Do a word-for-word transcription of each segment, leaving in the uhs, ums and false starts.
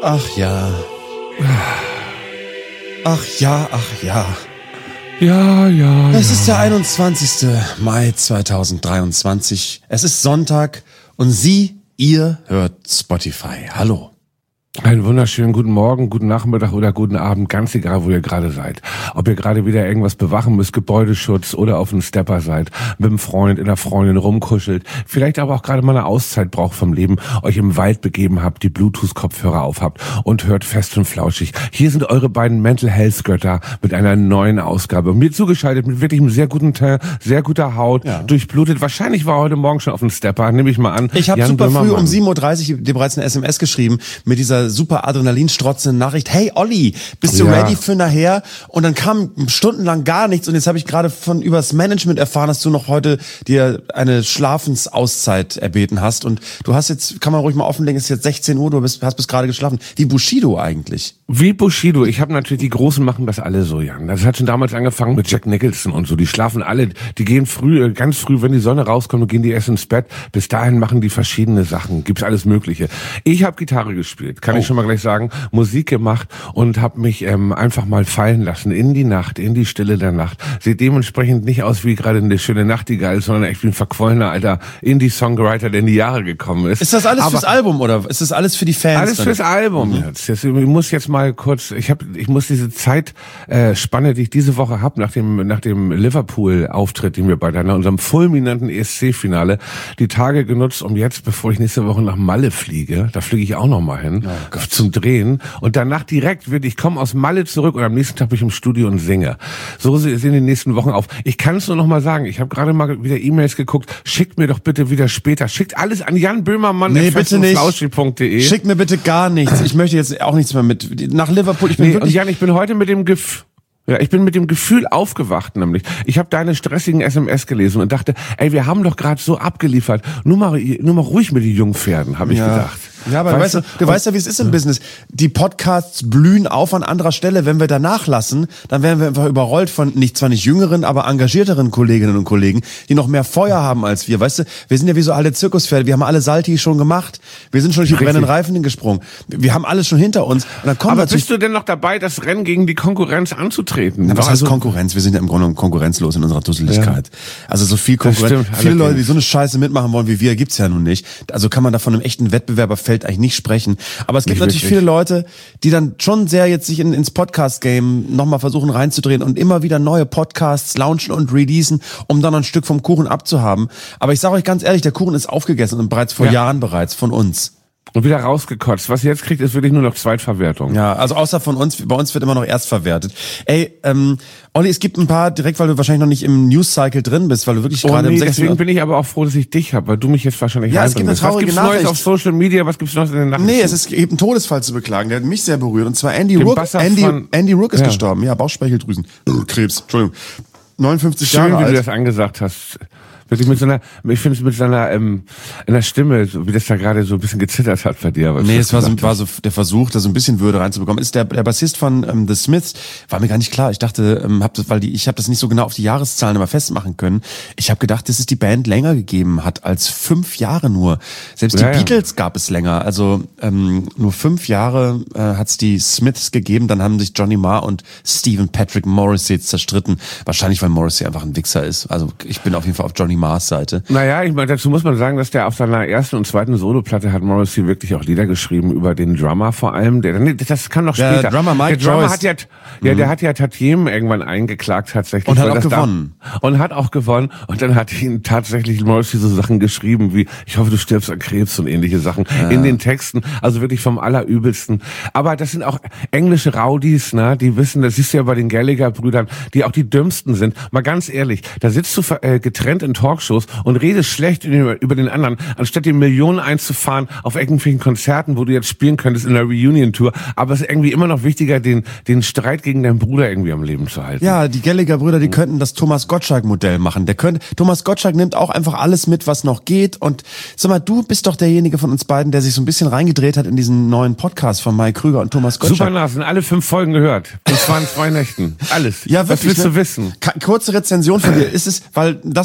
Ach ja. Ach ja, ach ja. Ja, ja, Es ja. ist der einundzwanzigster Mai zweitausenddreiundzwanzig. Es ist Sonntag und Sie, ihr hört Spotify. Hallo. Einen wunderschönen guten Morgen, guten Nachmittag oder guten Abend, ganz egal, wo ihr gerade seid. Ob ihr gerade wieder irgendwas bewachen müsst, Gebäudeschutz oder auf einem Stepper seid, mit einem Freund, in der Freundin rumkuschelt, vielleicht aber auch gerade mal eine Auszeit braucht vom Leben, euch im Wald begeben habt, die Bluetooth-Kopfhörer aufhabt und hört fest und flauschig. Hier sind eure beiden Mental Health Götter mit einer neuen Ausgabe. Und mir zugeschaltet mit wirklich einem sehr guten Teil, sehr guter Haut, ja. durchblutet. Wahrscheinlich war er heute Morgen schon auf dem Stepper, nehme ich mal an. Ich habe super früh um sieben Uhr dreißig dir bereits eine S M S geschrieben mit dieser super adrenalinstrotzenden Nachricht. Hey Olli, bist du ja. ready für nachher? Und dann kam stundenlang gar nichts und jetzt habe ich gerade von übers Management erfahren, dass du noch heute dir eine Schlafensauszeit erbeten hast und du hast jetzt, kann man ruhig mal offenlegen, es ist jetzt sechzehn Uhr, du bist, hast bis gerade geschlafen. Wie Bushido eigentlich. Wie Bushido. Ich habe natürlich, die Großen machen das alle so, Jan. Das hat schon damals angefangen mit Jack Nicholson und so. Die schlafen alle, die gehen früh, ganz früh, wenn die Sonne rauskommt, gehen die erst ins Bett. Bis dahin machen die verschiedene Sachen. Gibt's alles Mögliche. Ich habe Gitarre gespielt, kann oh. ich schon mal gleich sagen, Musik gemacht und habe mich ähm, einfach mal fallen lassen in die Nacht, in die Stille der Nacht. Sieht dementsprechend nicht aus wie gerade eine schöne Nachtigall, sondern echt wie ein verquollener alter Indie-Songwriter, der in die Jahre gekommen ist. Ist das alles Aber fürs Album oder ist das alles für die Fans? Alles fürs Album mhm. jetzt. jetzt. Ich muss jetzt mal kurz, ich habe, ich muss diese Zeitspanne, äh, die ich diese Woche habe, nach dem nach dem Liverpool-Auftritt, den wir bei deiner, unserem fulminanten E S C-Finale, die Tage genutzt, um jetzt, bevor ich nächste Woche nach Malle fliege, da fliege ich auch noch mal hin, oh zum Drehen und danach direkt wird, ich komme aus Malle zurück und am nächsten Tag bin ich im Studio und singe. So sehen die nächsten Wochen auf. Ich kann es nur noch mal sagen, ich habe gerade mal wieder E-Mails geguckt, schickt mir doch bitte wieder später, schickt alles an Jan Böhmermann nee, bitte nicht. punkt de. Schickt mir bitte gar nichts. Ich möchte jetzt auch nichts mehr mit nach Liverpool. Ich bin nee, wirklich und Jan, ich bin heute mit dem Gefühl Ja, ich bin mit dem Gefühl aufgewacht, nämlich. Ich habe deine stressigen S M S gelesen und dachte, ey, wir haben doch gerade so abgeliefert. Nur mal, nur mal ruhig mit den Jungpferden, habe ich ja. gedacht. Ja, aber weißt du, du weißt ja, wie es ist im ja. Business. Die Podcasts blühen auf an anderer Stelle. Wenn wir danach lassen, dann werden wir einfach überrollt von nicht zwar nicht jüngeren, aber engagierteren Kolleginnen und Kollegen, die noch mehr Feuer haben als wir. Weißt du, wir sind ja wie so alle Zirkuspferde. Wir haben alle Salti schon gemacht. Wir sind schon durch die brennenden Reifen gesprungen. Wir haben alles schon hinter uns. Und dann kommt aber bist du denn noch dabei, das Rennen gegen die Konkurrenz anzutreten? Na, was heißt also Konkurrenz? Wir sind ja im Grunde genommen konkurrenzlos in unserer Dusseligkeit. Ja. Also so viel Konkurrenz. Stimmt, viele Leute, die so eine Scheiße mitmachen wollen wie wir, gibt's ja nun nicht. Also kann man da von einem echten Wettbewerberfeld eigentlich nicht sprechen. Aber es gibt nicht natürlich wirklich. Viele Leute, die dann schon sehr jetzt sich in, ins Podcast-Game nochmal versuchen reinzudrehen und immer wieder neue Podcasts launchen und releasen, um dann ein Stück vom Kuchen abzuhaben. Aber ich sage euch ganz ehrlich, der Kuchen ist aufgegessen und bereits vor ja. Jahren bereits von uns. Und wieder rausgekotzt. Was ihr jetzt kriegt, ist wirklich nur noch Zweitverwertung. Ja, also außer von uns, bei uns wird immer noch erstverwertet. Ey, ähm, Olli, es gibt ein paar, direkt weil du wahrscheinlich noch nicht im News-Cycle drin bist, weil du wirklich oh, gerade nee, im sechsten deswegen bin ich aber auch froh, dass ich dich habe, weil du mich jetzt wahrscheinlich ja, es gibt eine traurige Was gibt's Nachricht. Neues auf Social Media, was gibt's noch in den Nachrichten? Nee, es ist, gibt einen Todesfall zu beklagen, der hat mich sehr berührt. Und zwar Andy Rook. Andy, von, Andy Rook ist ja. gestorben. Ja, Bauchspeicheldrüsen. Krebs, Entschuldigung. neunundfünfzig Schön, Jahre alt. wie du das angesagt hast. Wirklich mit so einer, ich finde es mit seiner ähm, in der Stimme, so wie das da gerade so ein bisschen gezittert hat bei dir. Nee, es war so, war so der Versuch, da so ein bisschen Würde reinzubekommen. Ist der der Bassist von ähm, The Smiths, war mir gar nicht klar. Ich dachte, ähm, hab das, weil die, ich habe das nicht so genau auf die Jahreszahlen immer festmachen können. Ich habe gedacht, dass es die Band länger gegeben hat als fünf Jahre nur. Selbst die ja, Beatles ja. gab es länger. Also ähm, nur fünf Jahre äh, hat es die Smiths gegeben. Dann haben sich Johnny Marr und Stephen Patrick Morrissey zerstritten. Wahrscheinlich, weil Morrissey einfach ein Wichser ist. Also ich bin auf jeden Fall auf Johnny Mars Seite. Naja, ich meine, dazu muss man sagen, dass der auf seiner ersten und zweiten Soloplatte hat Morrissey wirklich auch Lieder geschrieben über den Drummer vor allem. Der, das kann noch später. Der Drummer Mike der Drummer Joyce. hat ja, ja, der hat ja Tatjem irgendwann eingeklagt tatsächlich. Und hat auch gewonnen. Da, und hat auch gewonnen. Und dann hat ihn tatsächlich Morrissey so Sachen geschrieben wie, ich hoffe, du stirbst an Krebs und ähnliche Sachen ja. in den Texten. Also wirklich vom Allerübelsten. Aber das sind auch englische Rowdies, ne? Die wissen, das siehst du ja bei den Gallagher-Brüdern, die auch die dümmsten sind. Mal ganz ehrlich, da sitzt du äh, getrennt in Talkshows und redest schlecht über, über den anderen, anstatt die Millionen einzufahren auf irgendwelchen Konzerten, wo du jetzt spielen könntest in der Reunion-Tour. Aber es ist irgendwie immer noch wichtiger, den, den Streit gegen deinen Bruder irgendwie am Leben zu halten. Ja, die Gallagher-Brüder, die könnten das Thomas Gottschalk-Modell machen. Der könnte, Thomas Gottschalk nimmt auch einfach alles mit, was noch geht. Und sag mal, du bist doch derjenige von uns beiden, der sich so ein bisschen reingedreht hat in diesen neuen Podcast von Mike Krüger und Thomas Gottschalk. Super Nasen, alle fünf Folgen gehört. Und zwar in zwei Nächten. Alles. Ja, wirklich, was willst ne? du wissen? Kurze Rezension von dir. Ist es, weil das war so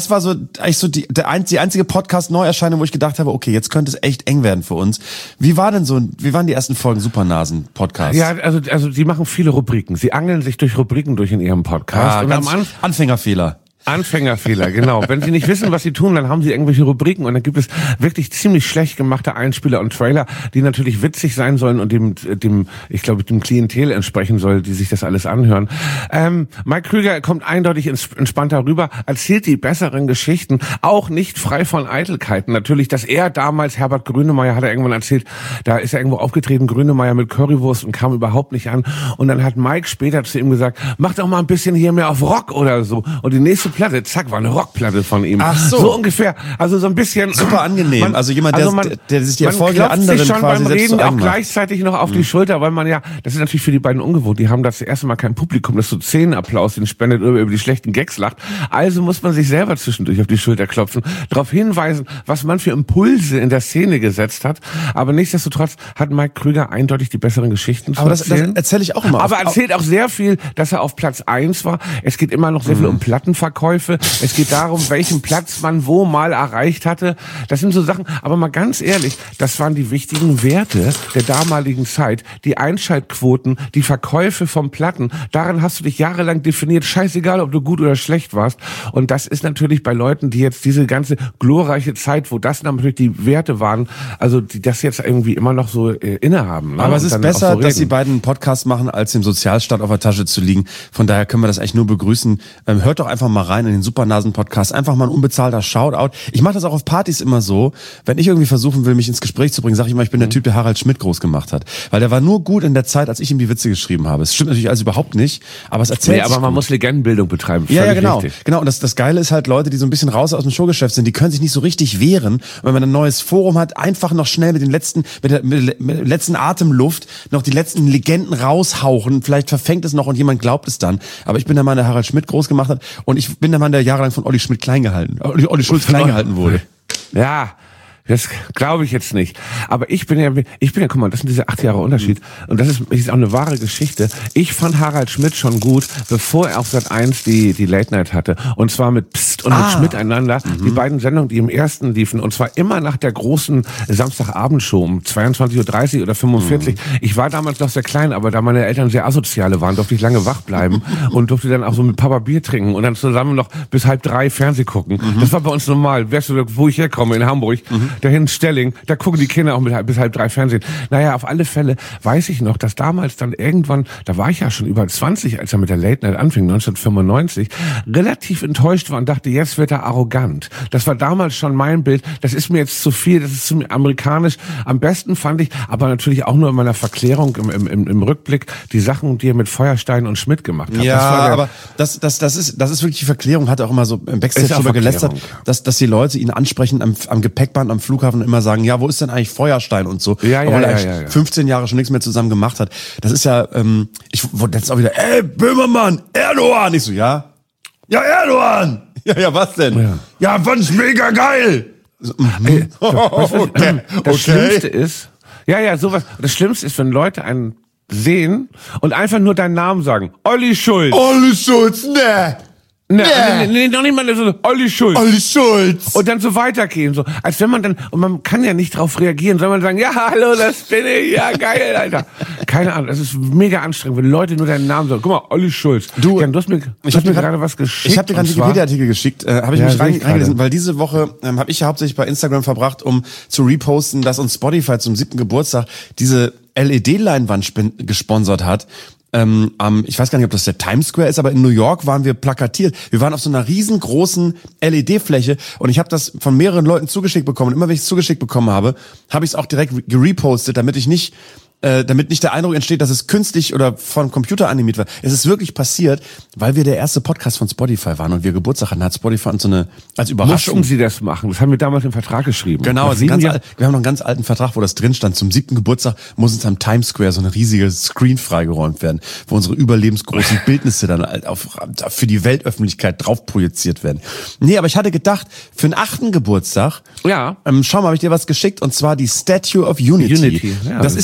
eigentlich so die, der ein, die einzige Podcast-Neuerscheinung, wo ich gedacht habe, okay, jetzt könnte es echt eng werden für uns. Wie war denn so, wie waren die ersten Folgen Supernasen-Podcasts? Ja, also, also die machen viele Rubriken. Sie angeln sich durch Rubriken durch in ihrem Podcast. Ah, und ganz am Anfang Anfängerfehler. Anfängerfehler, genau. Wenn Sie nicht wissen, was Sie tun, dann haben Sie irgendwelche Rubriken und dann gibt es wirklich ziemlich schlecht gemachte Einspieler und Trailer, die natürlich witzig sein sollen und dem, dem, ich glaube, dem Klientel entsprechen soll, die sich das alles anhören. Ähm, Mike Krüger kommt eindeutig entspannter rüber, erzählt die besseren Geschichten, auch nicht frei von Eitelkeiten. Natürlich, dass er damals, Herbert Grönemeyer, hat er irgendwann erzählt, da ist er irgendwo aufgetreten, Grönemeyer mit Currywurst und kam überhaupt nicht an. Und dann hat Mike später zu ihm gesagt, mach doch mal ein bisschen hier mehr auf Rock oder so. Und die nächste Platte, zack, war eine Rockplatte von ihm. Ach so. So ungefähr. Also so ein bisschen. Super angenehm. Man, also jemand, der, also man, der sich die Erfolge der anderen sich schon quasi beim Reden auch macht. Gleichzeitig noch auf mhm. die Schulter, weil man ja, das ist natürlich für die beiden ungewohnt, die haben das erste Mal kein Publikum, das so Szenenapplaus den spendet oder über die schlechten Gags lacht. Also muss man sich selber zwischendurch auf die Schulter klopfen, darauf hinweisen, was man für Impulse in der Szene gesetzt hat. Aber nichtsdestotrotz hat Mike Krüger eindeutig die besseren Geschichten zu Aber das, erzählen. das erzähle ich auch immer. Aber erzählt auch sehr viel, dass er auf Platz eins war. Es geht immer noch sehr viel um Plattenverkäufe. Es geht darum, welchen Platz man wo mal erreicht hatte. Das sind so Sachen, aber mal ganz ehrlich, das waren die wichtigen Werte der damaligen Zeit. Die Einschaltquoten, die Verkäufe von Platten, daran hast du dich jahrelang definiert. Scheißegal, ob du gut oder schlecht warst. Und das ist natürlich bei Leuten, die jetzt diese ganze glorreiche Zeit, wo das natürlich die Werte waren, also die das jetzt irgendwie immer noch so äh, innehaben. Ne? Aber es ist besser, so dass die beiden einen Podcast machen, als im Sozialstaat auf der Tasche zu liegen. Von daher können wir das eigentlich nur begrüßen. Ähm, hört doch einfach mal rein in den Supernasen-Podcast. Einfach mal ein unbezahlter Shoutout. Ich mache das auch auf Partys immer so. Wenn ich irgendwie versuchen will, mich ins Gespräch zu bringen, sage ich immer, ich bin der Typ, der Harald Schmidt groß gemacht hat. Weil der war nur gut in der Zeit, als ich ihm die Witze geschrieben habe. Es stimmt natürlich also überhaupt nicht, aber es erzählt nee, aber man gut. muss Legendenbildung betreiben. Ja, ja, genau. Richtig. Genau. Und das, das Geile ist halt, Leute, die so ein bisschen raus aus dem Showgeschäft sind, die können sich nicht so richtig wehren. Und wenn man ein neues Forum hat, einfach noch schnell mit den letzten, mit der, mit der letzten Atemluft noch die letzten Legenden raushauchen. Vielleicht verfängt es noch und jemand glaubt es dann. Aber ich bin der Mann, der Harald Schmidt groß gemacht hat. Und ich bin der Mann, der jahrelang von Olli Schmidt klein gehalten, Olli, Olli Schulz klein gehalten wurde. Ja. Das glaube ich jetzt nicht. Aber ich bin ja, ich bin ja, guck mal, das sind diese acht Jahre Unterschied. Und das ist, ist auch eine wahre Geschichte. Ich fand Harald Schmidt schon gut, bevor er auf Sat eins die, die Late Night hatte. Und zwar mit Psst und ah. mit Schmiteinander. Mhm. Die beiden Sendungen, die im ersten liefen. Und zwar immer nach der großen Samstagabendshow um zweiundzwanzig Uhr dreißig oder fünfundvierzig. Mhm. Ich war damals noch sehr klein, aber da meine Eltern sehr asoziale waren, durfte ich lange wach bleiben und durfte dann auch so mit Papa Bier trinken und dann zusammen noch bis halb drei Fernseh gucken. Mhm. Das war bei uns normal. Weißt du, wo ich herkomme, in Hamburg. Mhm. Dahin in Stelling, da gucken die Kinder auch mit, bis halb drei Fernsehen. Naja, auf alle Fälle weiß ich noch, dass damals dann irgendwann, da war ich ja schon über zwanzig, als er mit der Late Night anfing, neunzehnhundertfünfundneunzig, relativ enttäuscht war und dachte, jetzt wird er arrogant. Das war damals schon mein Bild. Das ist mir jetzt zu viel, das ist zu amerikanisch. Am besten fand ich, aber natürlich auch nur in meiner Verklärung im, im, im Rückblick, die Sachen, die er mit Feuerstein und Schmidt gemacht hat. Ja, das war der, aber das, das, das ist, das ist wirklich die Verklärung, hat er auch immer so im Backstage drüber gelästert, dass, dass die Leute ihn ansprechen am, am Gepäckband, am Flughafen immer sagen, ja, wo ist denn eigentlich Feuerstein und so, ja, ja, obwohl er ja, eigentlich ja, ja. fünfzehn Jahre schon nichts mehr zusammen gemacht hat. Das ist ja, ähm, ich wurde jetzt auch wieder, ey, Böhmermann, Erdogan. Ich so, ja, ja, Erdogan. Ja, ja, was denn? Ja, ja fand ich mega geil. So, Ey, was, okay. Das okay. Schlimmste ist, ja, ja, sowas, das Schlimmste ist, wenn Leute einen sehen und einfach nur deinen Namen sagen. Olli Schulz. Olli Schulz, ne. Nee, nee, nee, noch nicht mal so, Olli Schulz. Olli Schulz. Und dann so weitergehen, so. Als wenn man dann, und man kann ja nicht drauf reagieren, soll man sagen, ja, hallo, das bin ich, ja, geil, Alter. Keine Ahnung, das ist mega anstrengend, wenn Leute nur deinen Namen sagen. Guck mal, Olli Schulz. Du, ja, du hast mir, ich hast mir mir gerade was geschickt. Ich habe dir gerade einen Wikipedia-Artikel geschickt, äh, habe ich ja, mich rein, ich reingelesen, weil diese Woche ähm, habe ich ja hauptsächlich bei Instagram verbracht, um zu reposten, dass uns Spotify zum siebten Geburtstag diese L E D-Leinwand sp- gesponsert hat. Ähm, ähm, ich weiß gar nicht, ob das der Times Square ist, aber in New York waren wir plakatiert. Wir waren auf so einer riesengroßen L E D-Fläche und ich habe das von mehreren Leuten zugeschickt bekommen. Und immer wenn ich es zugeschickt bekommen habe, habe ich es auch direkt gerepostet, damit ich nicht äh, damit nicht der Eindruck entsteht, dass es künstlich oder von Computer animiert war. Es ist wirklich passiert, weil wir der erste Podcast von Spotify waren und wir Geburtstag hatten, hat Spotify uns so eine, als Überraschung. Mussten sie das machen? Das haben wir damals im Vertrag geschrieben. Genau, also ganz alt, wir haben noch einen ganz alten Vertrag, wo das drin stand. Zum siebten Geburtstag muss uns am Times Square so eine riesige Screen freigeräumt werden, wo unsere überlebensgroßen Bildnisse dann auf, für die Weltöffentlichkeit drauf projiziert werden. Nee, aber ich hatte gedacht, für den achten Geburtstag, ja. ähm, schau mal, habe ich dir was geschickt, und zwar die Statue of Unity. Unity. Ja, das ist die größte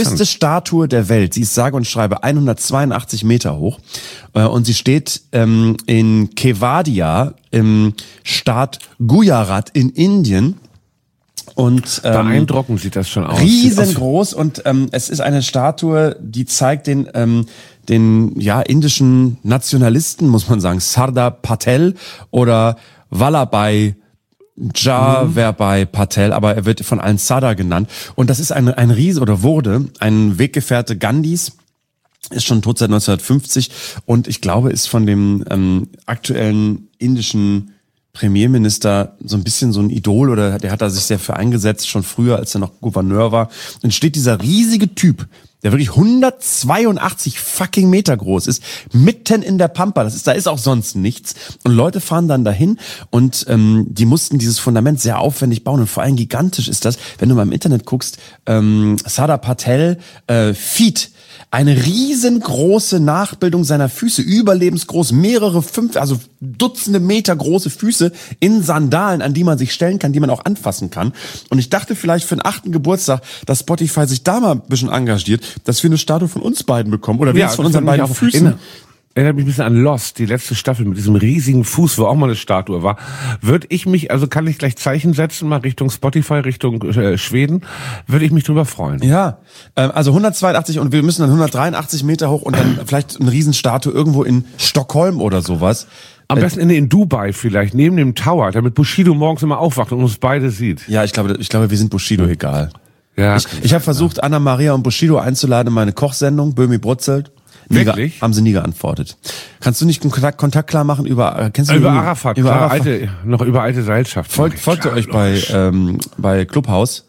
größte Statue der Welt. Sie ist sage und schreibe hundertzweiundachtzig Meter hoch. Äh, und sie steht ähm, in Kevadia im Staat Gujarat in Indien. Und, ähm, beeindruckend sieht das schon aus. Riesengroß und ähm, es ist eine Statue, die zeigt den ähm, den ja indischen Nationalisten, muss man sagen, Sardar Patel oder Vallabhai Jayavarbai Patel, aber er wird von allen Sardar genannt. Und das ist ein ein Riese oder wurde ein Weggefährte Gandhis. Ist schon tot seit neunzehnhundertfünfzig und ich glaube, ist von dem ähm, aktuellen indischen Premierminister so ein bisschen so ein Idol oder der hat da sich sehr für eingesetzt, schon früher, als er noch Gouverneur war. Dann steht dieser riesige Typ, der wirklich hundertzweiundachtzig fucking Meter groß ist, mitten in der Pampa. Das ist, da ist auch sonst nichts. Und Leute fahren dann dahin und ähm, die mussten dieses Fundament sehr aufwendig bauen und vor allem gigantisch ist das, wenn du mal im Internet guckst, ähm, Sardar Patel, äh, Feet, eine riesengroße Nachbildung seiner Füße, überlebensgroß, mehrere fünf, also Dutzende Meter große Füße in Sandalen, an die man sich stellen kann, die man auch anfassen kann. Und ich dachte vielleicht für den achten Geburtstag, dass Spotify sich da mal ein bisschen engagiert, dass wir eine Statue von uns beiden bekommen oder wir Ja, jetzt von das unseren fand ich beiden auch Füßen. in- Erinnert mich ein bisschen an Lost, die letzte Staffel mit diesem riesigen Fuß, wo auch mal eine Statue war. Würde ich mich, also kann ich gleich Zeichen setzen, mal Richtung Spotify, Richtung äh, Schweden, würde ich mich drüber freuen. Ja, ähm, also hundertzweiundachtzig und wir müssen dann hundertdreiundachtzig Meter hoch und dann vielleicht eine Riesenstatue irgendwo in Stockholm oder sowas. Am besten in, in Dubai vielleicht, neben dem Tower, damit Bushido morgens immer aufwacht und uns beide sieht. Ja, ich glaube, ich glaube, wir sind Bushido egal. Ja. Ich, ich habe versucht, Anna Maria und Bushido einzuladen in meine Kochsendung, Böhmi brutzelt. Nie Wirklich? ge- Haben sie nie geantwortet. Kannst du nicht Kontakt, Kontakt klar machen über, äh, kennst du Über die- Arafat, über klar, Arafat. alte, noch über alte Seilschaft. Folgt, folgt ihr euch bei, ähm, bei Clubhouse?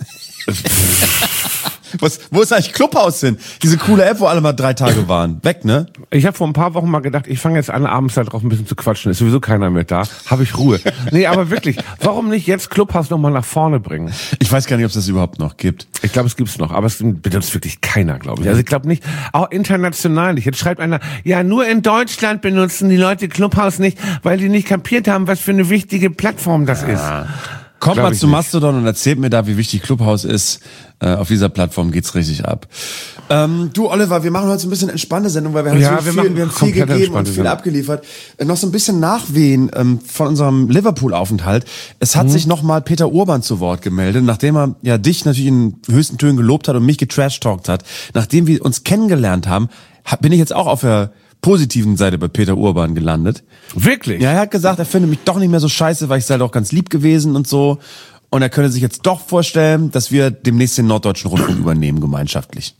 Was, wo ist eigentlich Clubhouse hin? Diese coole App, wo alle mal drei Tage waren. Weg, ne? Ich habe vor ein paar Wochen mal gedacht, ich fange jetzt an, abends da drauf ein bisschen zu quatschen. Ist sowieso keiner mehr da. Habe ich Ruhe. Nee, aber wirklich, warum nicht jetzt Clubhouse nochmal nach vorne bringen? Ich weiß gar nicht, ob es das überhaupt noch gibt. Ich glaube, es gibt's noch, aber es benutzt wirklich keiner, glaube ich. Also ich glaube nicht, auch international nicht. Jetzt schreibt einer, ja, nur in Deutschland benutzen die Leute Clubhouse nicht, weil die nicht kapiert haben, was für eine wichtige Plattform das ist. Kommt Glaub mal ich zu nicht. Mastodon und erzählt mir da, wie wichtig Clubhouse ist. Äh, auf dieser Plattform geht's richtig ab. Ähm, du, Oliver, wir machen heute so ein bisschen entspannte Sendung, weil wir haben Ja, so wir viel, machen wir haben viel komplett gegeben und entspannte viel Sendung. abgeliefert. Äh, noch so ein bisschen Nachwehen ähm, von unserem Liverpool-Aufenthalt. Es Mhm. hat sich nochmal Peter Urban zu Wort gemeldet, nachdem er ja dich natürlich in höchsten Tönen gelobt hat und mich getrash-talkt hat. Nachdem wir uns kennengelernt haben, hab, bin ich jetzt auch auf der positiven Seite bei Peter Urban gelandet. Wirklich? Ja, er hat gesagt, er finde mich doch nicht mehr so scheiße, weil ich sei doch ganz lieb gewesen und so. Und er könne sich jetzt doch vorstellen, dass wir demnächst den Norddeutschen Rundfunk übernehmen, gemeinschaftlich.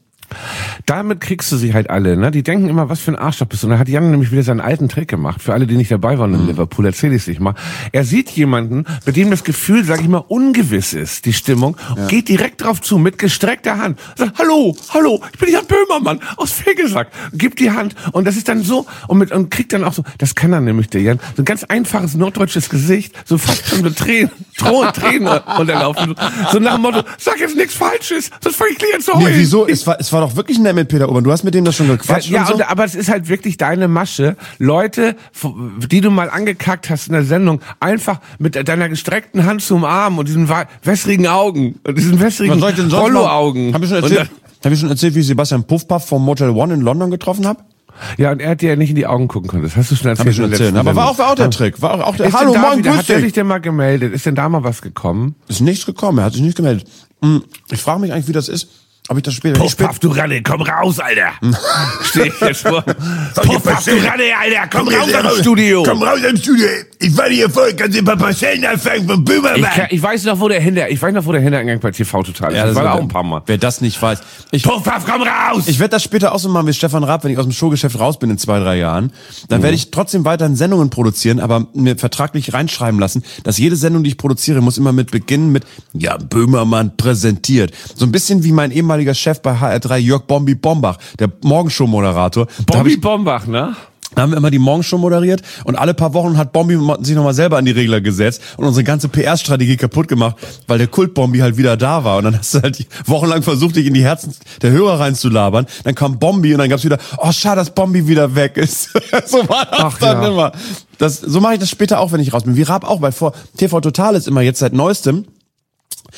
Damit kriegst du sie halt alle, ne? Die denken immer, was für ein Arschloch bist du. Und da hat Jan nämlich wieder seinen alten Trick gemacht. Für alle, die nicht dabei waren in Liverpool, erzähle ich es nicht mal. Er sieht jemanden, bei dem das Gefühl, sag ich mal, ungewiss ist, die Stimmung, und geht direkt drauf zu, mit gestreckter Hand. Sagt, hallo, hallo, ich bin Jan Böhmermann aus Fegesack. Gibt die Hand. Und das ist dann so, und mit, und kriegt dann auch so, das kann er nämlich, der Jan, so ein ganz einfaches norddeutsches Gesicht, so fast schon mit Tränen, Tränen, Tränen unterlaufen. So nach dem Motto, sag jetzt nichts Falsches, sonst fange ich gleich an zu heulen. Nee, wieso? Es war, es war doch wirklich nett mit Peter Urban. Du hast mit dem das schon gequatscht Ja, und so? und, aber es ist halt wirklich deine Masche, Leute, die du mal angekackt hast in der Sendung, einfach mit deiner gestreckten Hand zum Arm und diesen wa- wässrigen Augen und diesen wässrigen Was soll ich denn sonst Rollo-Augen. Hab ich schon Und erzählt, dann- hab ich schon erzählt, wie ich Sebastian Puffpaff vom Motel One in London getroffen habe? Ja, und er hat dir ja nicht in die Augen gucken können. Das hast du schon erzählt. Hab ich schon in der erzählt. letzten Aber war auch, Sendung. war auch der Trick. War auch, auch der, Ist hallo, denn da moin, wieder, grüß hat er dich. sich denn mal gemeldet? Ist denn da mal was gekommen? Ist nichts gekommen, er hat sich nicht gemeldet. Hm, Ich frage mich eigentlich, wie das ist. Ob ich das später... wenn ich spät- Puff, du Ralle, komm raus, Alter. Steh ich jetzt vor. Puff, du Ralle, Alter, komm raus aus dem Studio. Komm raus aus dem Studio. Ich werde hier voll. Kannst du ein paar Parzellen anfangen von Ich, Böhmermann? kann, ich weiß noch, wo der Hinter, ich weiß noch, wo der Hintereingang bei T V total ist. Ja, das war wird- da auch ein paar Mal. Wer das nicht weiß. Ich, Puff, Puff, komm raus! Ich werde das später auch so machen wie Stefan Raab, wenn ich aus dem Showgeschäft raus bin in zwei, drei Jahren. Dann werde ich trotzdem weiterhin Sendungen produzieren, aber mir vertraglich reinschreiben lassen, dass jede Sendung, die ich produziere, muss immer mit beginnen mit, ja, Böhmermann präsentiert. So ein bisschen wie mein ehemaliger Chef bei H R drei, Jörg Bombi Bombach, der Morgenshow-Moderator. Da hab Bobby ich- Bombach, ne? Da haben wir immer die Morgenshow moderiert und alle paar Wochen hat Bombi sich nochmal selber an die Regler gesetzt und unsere ganze P R-Strategie kaputt gemacht, weil der Kult-Bombi halt wieder da war. Und dann hast du halt wochenlang versucht, dich in die Herzen der Hörer reinzulabern. Dann kam Bombi und dann gab's wieder, oh schade, dass Bombi wieder weg ist. So war das Ach, dann ja. immer. Das, so mache ich das später auch, wenn ich raus bin. Wie Raab auch, weil vor T V Total ist immer jetzt seit neuestem,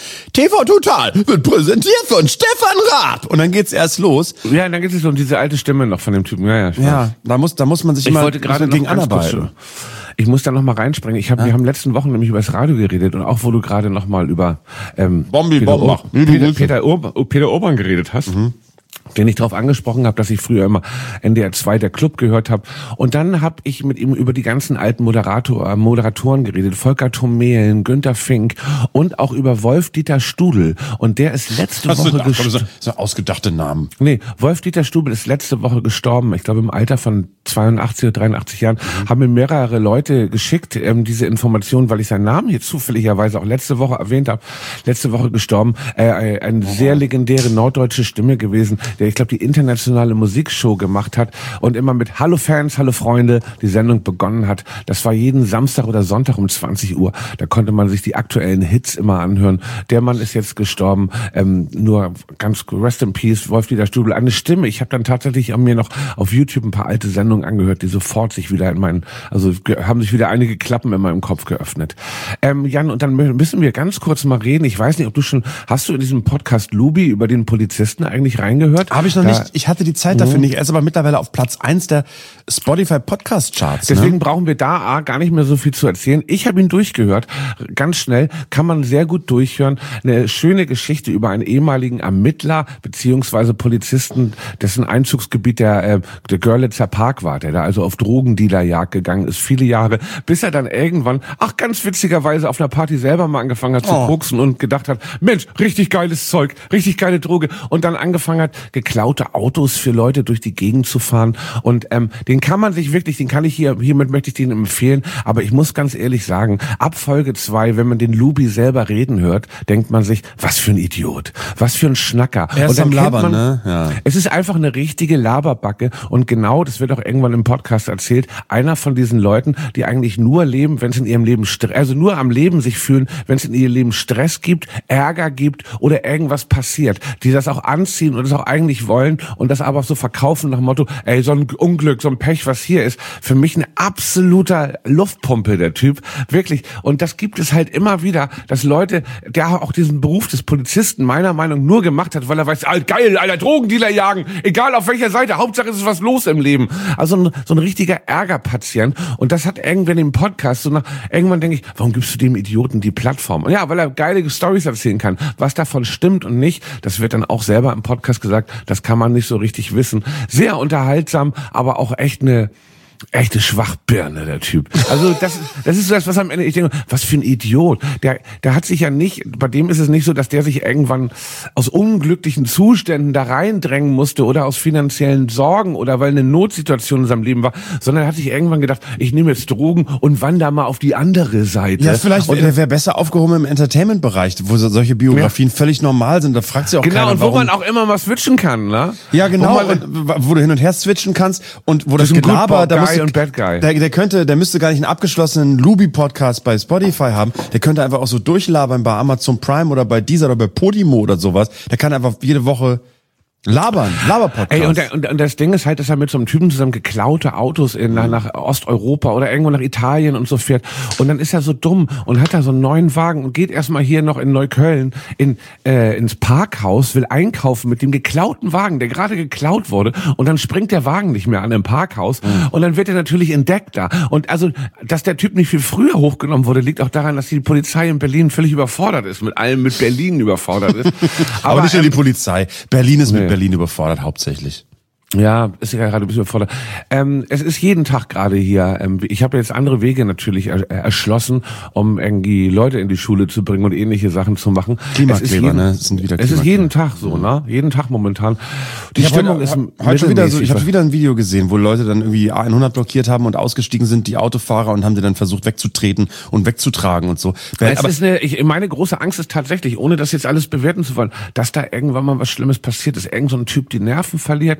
T V Total wird präsentiert von Stefan Raab. Und dann geht's erst los. Ja, dann geht's um diese alte Stimme noch von dem Typen. Ja, ja, ja da muss, da muss man sich ich immer wollte gerade gegen noch ganz anarbeiten. Kurz, ich muss da noch mal reinspringen. Ich hab, ja. Wir haben letzten Wochen nämlich über das Radio geredet und auch wo du gerade noch mal über ähm, Bombi, Peter, Bomb, Ur- Peter, Peter, Ur- Peter Urban geredet hast. Mhm. Den ich darauf angesprochen habe, dass ich früher immer N D R zwei der Club gehört habe. Und dann habe ich mit ihm über die ganzen alten Moderator, äh, Moderatoren geredet. Volker Thomelen, Günter Fink und auch über Wolf-Dieter Studel. Und der ist letzte das Woche sind, gestorben. So ausgedachte Namen. Nee, Wolf-Dieter Studel ist letzte Woche gestorben. Ich glaube im Alter von zweiundachtzig oder dreiundachtzig Jahren. Mhm. Haben mir mehrere Leute geschickt, ähm, diese Informationen, weil ich seinen Namen hier zufälligerweise auch letzte Woche erwähnt habe. Letzte Woche gestorben. Äh, eine sehr legendäre norddeutsche Stimme gewesen, der, ich glaube, die internationale Musikshow gemacht hat und immer mit Hallo Fans, Hallo Freunde die Sendung begonnen hat. Das war jeden Samstag oder Sonntag um zwanzig Uhr. Da konnte man sich die aktuellen Hits immer anhören. Der Mann ist jetzt gestorben. Ähm, nur ganz Rest in Peace, Wolf-Dieter Studel. Eine Stimme. Ich habe dann tatsächlich an mir noch auf YouTube ein paar alte Sendungen angehört, die sofort sich wieder in meinen, also haben sich wieder einige Klappen in meinem Kopf geöffnet. Ähm, Jan, und dann müssen wir ganz kurz mal reden. Ich weiß nicht, ob du schon, hast du in diesem Podcast Lubi über den Polizisten eigentlich reingehört? Habe ich noch da, nicht. Ich hatte die Zeit dafür nicht. Er ist aber mittlerweile auf Platz eins der Spotify Podcast Charts. Deswegen ne? brauchen wir da A, gar nicht mehr so viel zu erzählen. Ich habe ihn durchgehört. Ganz schnell kann man sehr gut durchhören. Eine schöne Geschichte über einen ehemaligen Ermittler beziehungsweise Polizisten, dessen Einzugsgebiet der, äh, der Görlitzer Park war, der da also auf Drogendealerjagd gegangen ist, viele Jahre, bis er dann irgendwann, ach ganz witzigerweise, auf einer Party selber mal angefangen hat zu Oh. koksen und gedacht hat, Mensch, richtig geiles Zeug, richtig geile Droge. Und dann angefangen hat, geklaute Autos für Leute durch die Gegend zu fahren. Und ähm, den kann man sich wirklich, den kann ich hier, hiermit möchte ich den empfehlen. Aber ich muss ganz ehrlich sagen, ab Folge zwei, wenn man den Lubi selber reden hört, denkt man sich, was für ein Idiot, was für ein Schnacker. Er ist und dann am kennt Labern, man, ne? Ja. Es ist einfach eine richtige Laberbacke. Und genau, das wird auch irgendwann im Podcast erzählt, einer von diesen Leuten, die eigentlich nur leben, wenn es in ihrem Leben Stress, also nur am Leben sich fühlen, wenn es in ihrem Leben Stress gibt, Ärger gibt oder irgendwas passiert, die das auch anziehen und das auch eigentlich wollen und das aber auch so verkaufen nach dem Motto, ey, so ein Unglück, so ein Pech, was hier ist. Für mich ein absoluter Luftpumpe, der Typ. Wirklich. Und das gibt es halt immer wieder, dass Leute, der auch diesen Beruf des Polizisten meiner Meinung nach nur gemacht hat, weil er weiß, Alter, geil, Alter, Drogendealer jagen, egal auf welcher Seite, Hauptsache es ist was los im Leben. Also ein, so ein richtiger Ärgerpatient. Und das hat irgendwann im Podcast so nach, irgendwann denke ich, warum gibst du dem Idioten die Plattform? Und ja, weil er geile Storys erzählen kann. Was davon stimmt und nicht, das wird dann auch selber im Podcast gesagt, das kann man nicht so richtig wissen. Sehr unterhaltsam, aber auch echt eine echte Schwachbirne, der Typ. Also das, das ist so das, was am Ende, ich denke, was für ein Idiot. Der, der hat sich ja nicht, bei dem ist es nicht so, dass der sich irgendwann aus unglücklichen Zuständen da reindrängen musste oder aus finanziellen Sorgen oder weil eine Notsituation in seinem Leben war, sondern er hat sich irgendwann gedacht, ich nehme jetzt Drogen und wandere mal auf die andere Seite. Ja, vielleicht und der wäre besser aufgehoben im Entertainment-Bereich, wo so, solche Biografien ja. völlig normal sind. Da fragt sich auch genau, keiner, und wo warum. man auch immer mal switchen kann, ne? Ja, genau, wo, man, und, wo du hin und her switchen kannst und wo das Zwischen Gelaber, Good da Guy musst du, und Bad Guy. Der, der könnte, der müsste gar nicht einen abgeschlossenen Lubi-Podcast bei Spotify haben. Der könnte einfach auch so durchlabern bei Amazon Prime oder bei Deezer oder bei Podimo oder sowas. Der kann einfach jede Woche labern, Laber-Podcast. Ey, und, der, und, und das Ding ist halt, dass er mit so einem Typen zusammen geklaute Autos in, nach, nach Osteuropa oder irgendwo nach Italien und so fährt. Und dann ist er so dumm und hat da so einen neuen Wagen und geht erstmal hier noch in Neukölln in, äh, ins Parkhaus, will einkaufen mit dem geklauten Wagen, der gerade geklaut wurde. Und dann springt der Wagen nicht mehr an im Parkhaus. Mhm. Und dann wird er natürlich entdeckt da. Und also, dass der Typ nicht viel früher hochgenommen wurde, liegt auch daran, dass die Polizei in Berlin völlig überfordert ist, mit allem mit Berlin überfordert ist. Aber, Aber nicht nur ähm, die Polizei. Berlin ist nee. mit Berlin überfordert hauptsächlich. Ja, ist ja gerade ein bisschen überfordert. Ähm, es ist jeden Tag gerade hier. Ähm, ich habe jetzt andere Wege natürlich er, erschlossen, um irgendwie Leute in die Schule zu bringen und ähnliche Sachen zu machen. Klimakleber, es ist jeden, ne? Es sind wieder Es ist jeden Tag so, ne? Jeden Tag momentan. Die ich Stimmung heute, ist heute schon wieder so, ich habe was- wieder ein Video gesehen, wo Leute dann irgendwie A hundert blockiert haben und ausgestiegen sind, die Autofahrer, und haben die dann versucht wegzutreten und wegzutragen und so. Es Aber ist eine, ich, meine große Angst ist tatsächlich, ohne das jetzt alles bewerten zu wollen, dass da irgendwann mal was Schlimmes passiert, dass irgend so ein Typ die Nerven verliert, dass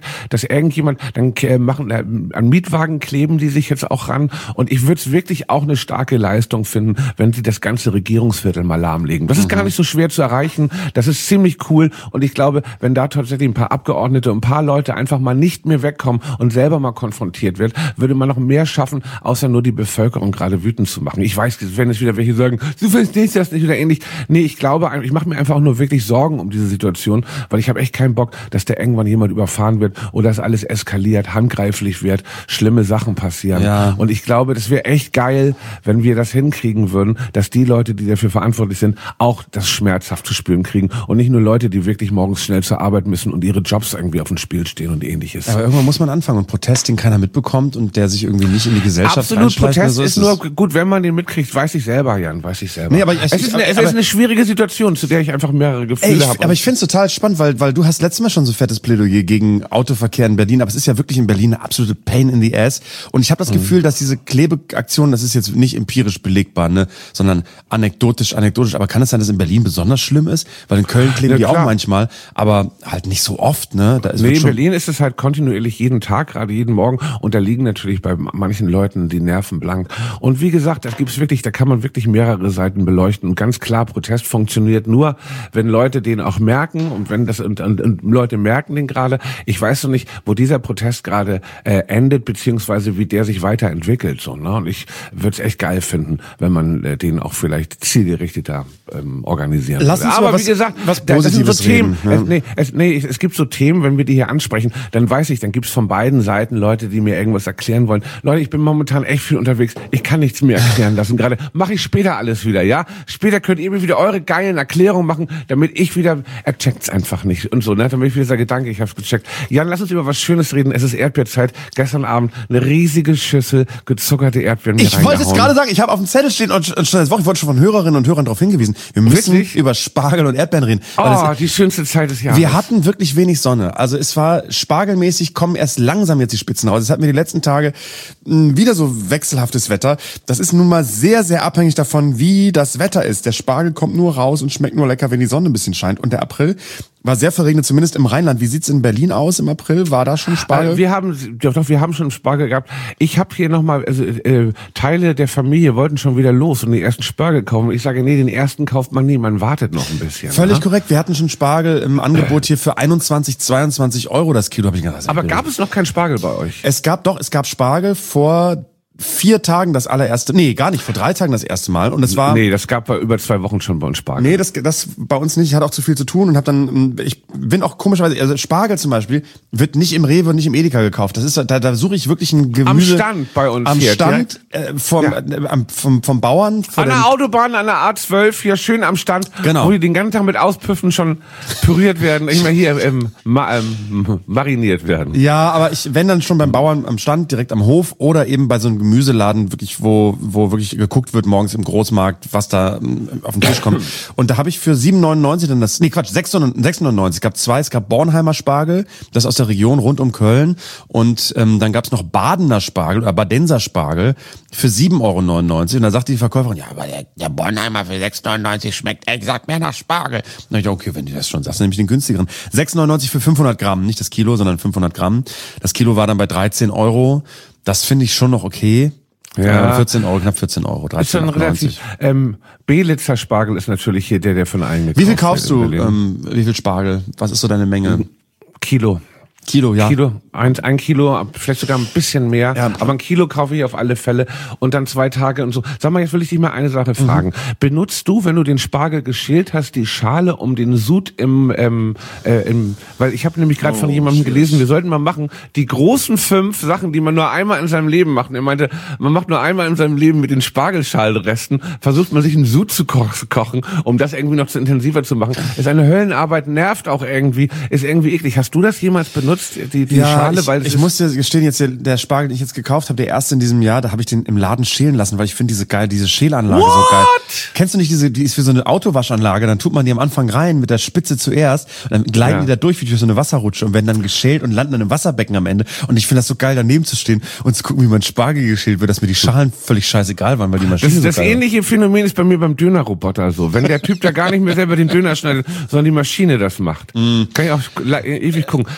dass irgendjemand, dann äh, machen, äh, an Mietwagen kleben die sich jetzt auch ran und ich würde es wirklich auch eine starke Leistung finden, wenn sie das ganze Regierungsviertel mal lahmlegen. Das ist mhm. gar nicht so schwer zu erreichen, das ist ziemlich cool und ich glaube, wenn da tatsächlich ein paar Abgeordnete und ein paar Leute einfach mal nicht mehr wegkommen und selber mal konfrontiert wird, würde man noch mehr schaffen, außer nur die Bevölkerung gerade wütend zu machen. Ich weiß, wenn es wieder welche sagen, du verstehst das nicht oder ähnlich. Nee, ich glaube, ich mache mir einfach nur wirklich Sorgen um diese Situation, weil ich habe echt keinen Bock, dass da irgendwann jemand überfahren wird oder dass alles eskaliert, handgreiflich wird, schlimme Sachen passieren. Ja. Und ich glaube, das wäre echt geil, wenn wir das hinkriegen würden, dass die Leute, die dafür verantwortlich sind, auch das schmerzhaft zu spüren kriegen und nicht nur Leute, die wirklich morgens schnell zur Arbeit müssen und ihre Jobs irgendwie auf dem Spiel stehen und ähnliches. Aber irgendwann muss man anfangen und Protest, den keiner mitbekommt und der sich irgendwie nicht in die Gesellschaft Absolut, Protest so ist, ist nur gut, wenn man den mitkriegt, weiß ich selber, Jan, weiß ich selber. Nee, aber ich, es ist, eine, es ist eine schwierige Situation, zu der ich einfach mehrere Gefühle habe. Aber ich finde es total spannend, weil weil du hast letztes Mal schon so fettes Plädoyer gegen Autoverkehr in Berlin, aber es ist ja wirklich in Berlin eine absolute Pain in the ass und ich habe das mhm. Gefühl, dass diese Klebeaktion, das ist jetzt nicht empirisch belegbar, ne, sondern anekdotisch, anekdotisch, aber kann es sein, dass in Berlin besonders schlimm ist? Weil in Köln kleben ja, die klar. auch manchmal, aber halt nicht so oft, ne? Da ist nee, in schon Berlin ist es halt kontinuierlich jeden Tag, gerade jeden Morgen und da liegen natürlich bei manchen Leuten die Nerven blank. Und wie gesagt, da gibt's wirklich, da kann man wirklich mehrere Seiten beleuchten und ganz klar, Protest funktioniert nur, wenn Leute den auch merken und wenn das und, und, und Leute merken den gerade. Ich weiß noch nicht, wo dieser Protest gerade äh, endet, beziehungsweise wie der sich weiterentwickelt, so, ne? Und ich würde es echt geil finden, wenn man äh, den auch vielleicht zielgerichteter ähm, organisieren Lass würde. uns Aber mal was, wie gesagt, was das sind so Themen. Reden, ja. es, nee, es, nee, es gibt so Themen, wenn wir die hier ansprechen, dann weiß ich, dann gibt's von beiden Seiten Leute, die mir irgendwas erklären wollen. Leute, ich bin momentan echt viel unterwegs. Ich kann nichts mehr erklären lassen. Gerade mache ich später alles wieder, ja? Später könnt ihr mir wieder eure geilen Erklärungen machen, damit ich wieder, er checkt's einfach nicht und so, ne? Damit ich wieder sage, danke, ich hab's gecheckt. Jan, lass uns über was Schönes reden. Es ist Erdbeerzeit. Gestern Abend eine riesige Schüssel gezuckerte Erdbeeren mir Ich wollte es gerade sagen, ich habe auf dem Zettel stehen und schon das Woche, ich wurde schon von Hörerinnen und Hörern darauf hingewiesen. Wir müssen Wirklich? über Spargel und Erdbeeren reden. Oh, das, die schönste Zeit des Jahres. wir hatten wirklich wenig Sonne. Also es war spargelmäßig, kommen erst langsam jetzt die Spitzen raus. Es hatten wir die letzten Tage mh, wieder so wechselhaftes Wetter. Das ist nun mal sehr, sehr abhängig davon, wie das Wetter ist. Der Spargel kommt nur raus und schmeckt nur lecker, wenn die Sonne ein bisschen scheint. Und der April war sehr verregnet, zumindest im Rheinland. Wie sieht's in Berlin aus im April? War da schon Spargel? Äh, wir haben, doch, doch, wir haben schon Spargel gehabt. Ich habe hier nochmal, also äh, Teile der Familie wollten schon wieder los und den ersten Spargel kaufen. Ich sage, nee, den ersten kauft man nie, man wartet noch ein bisschen. Völlig ne? korrekt. Wir hatten schon Spargel im Angebot hier für einundzwanzig, zweiundzwanzig Euro das Kilo. Hab ich gedacht, Aber gab es noch keinen Spargel bei euch? Es gab doch, es gab Spargel vor vier Tagen das allererste, nee, gar nicht, vor drei Tagen das erste Mal und es war... Nee, das gab bei über zwei Wochen schon bei uns Spargel. Nee, das, das bei uns nicht, hat auch zu viel zu tun und hab dann, ich bin auch komischerweise, also Spargel zum Beispiel wird nicht im Rewe und nicht im Edeka gekauft, das ist, da, da suche ich wirklich ein Gemüse... Am Stand bei uns Am hier. Stand äh, vom, Ja. äh, am, vom, vom Bauern. An der Autobahn, an der A zwölf, hier schön am Stand, Genau. wo die den ganzen Tag mit Auspüffen schon püriert werden, ich meine hier ähm, ma, ähm, mariniert werden. Ja, aber ich, wenn dann schon beim Bauern am Stand, direkt am Hof oder eben bei so einem Gemüseladen, wirklich, wo, wo wirklich geguckt wird morgens im Großmarkt, was da ähm, auf den Tisch kommt. Und da habe ich für sieben neunundneunzig dann das, nee Quatsch, sechs neunundneunzig, es gab zwei, es gab Bornheimer Spargel, das aus der Region rund um Köln und ähm, dann gab es noch Badener Spargel oder Badenser Spargel für sieben neunundneunzig und da sagte die Verkäuferin, ja, aber der, der Bornheimer für sechs neunundneunzig schmeckt exakt mehr nach Spargel. Na ich dachte, okay, wenn die das schon sagst, dann nehme ich den günstigeren. sechs neunundneunzig für fünfhundert Gramm, nicht das Kilo, sondern fünfhundert Gramm. Das Kilo war dann bei dreizehn Euro. Das finde ich schon noch okay. Ja. Äh, vierzehn Euro, knapp vierzehn Euro, Ist schon relativ, ähm, Belitzer Spargel ist natürlich hier der, der von allen gekauft Wie viel kaufst wird in du, Berlin. ähm, wie viel Spargel? Was ist so deine Menge? Kilo. Kilo, ja. Kilo, ein, ein Kilo, vielleicht sogar ein bisschen mehr, Ja. aber ein Kilo kaufe ich auf alle Fälle und dann zwei Tage und so. Sag mal, jetzt will ich dich mal eine Sache fragen. Mhm. Benutzt du, wenn du den Spargel geschält hast, die Schale um den Sud im, ähm, äh, im weil ich habe nämlich gerade oh, von jemandem shit. gelesen, wir sollten mal machen, die großen fünf Sachen, die man nur einmal in seinem Leben macht. Er meinte, man macht nur einmal in seinem Leben mit den Spargelschalenresten, versucht man sich einen Sud zu ko- kochen, um das irgendwie noch zu intensiver zu machen. Ist eine Höllenarbeit, nervt auch irgendwie, ist irgendwie eklig. Hast du das jemals benutzt? Die, die ja, Schale, ich, weil es ich muss dir gestehen, jetzt der, der Spargel, den ich jetzt gekauft habe, der erste in diesem Jahr, da habe ich den im Laden schälen lassen, weil ich finde diese geil, diese Schälanlage What? so geil. Kennst du nicht diese, die ist für so eine Autowaschanlage, dann tut man die am Anfang rein mit der Spitze zuerst und dann gleiten Ja. die da durch wie durch so eine Wasserrutsche und werden dann geschält und landen dann im Wasserbecken am Ende und ich finde das so geil, daneben zu stehen und zu gucken, wie man Spargel geschält wird, dass mir die Schalen völlig scheißegal waren, weil die Maschine Das, so das geil ähnliche Phänomen ist bei mir beim Dönerroboter so. Wenn der Typ da gar nicht mehr selber den Döner schneidet, sondern die Maschine das macht. Mm. Kann ich auch la- ewig gucken. Aber gar,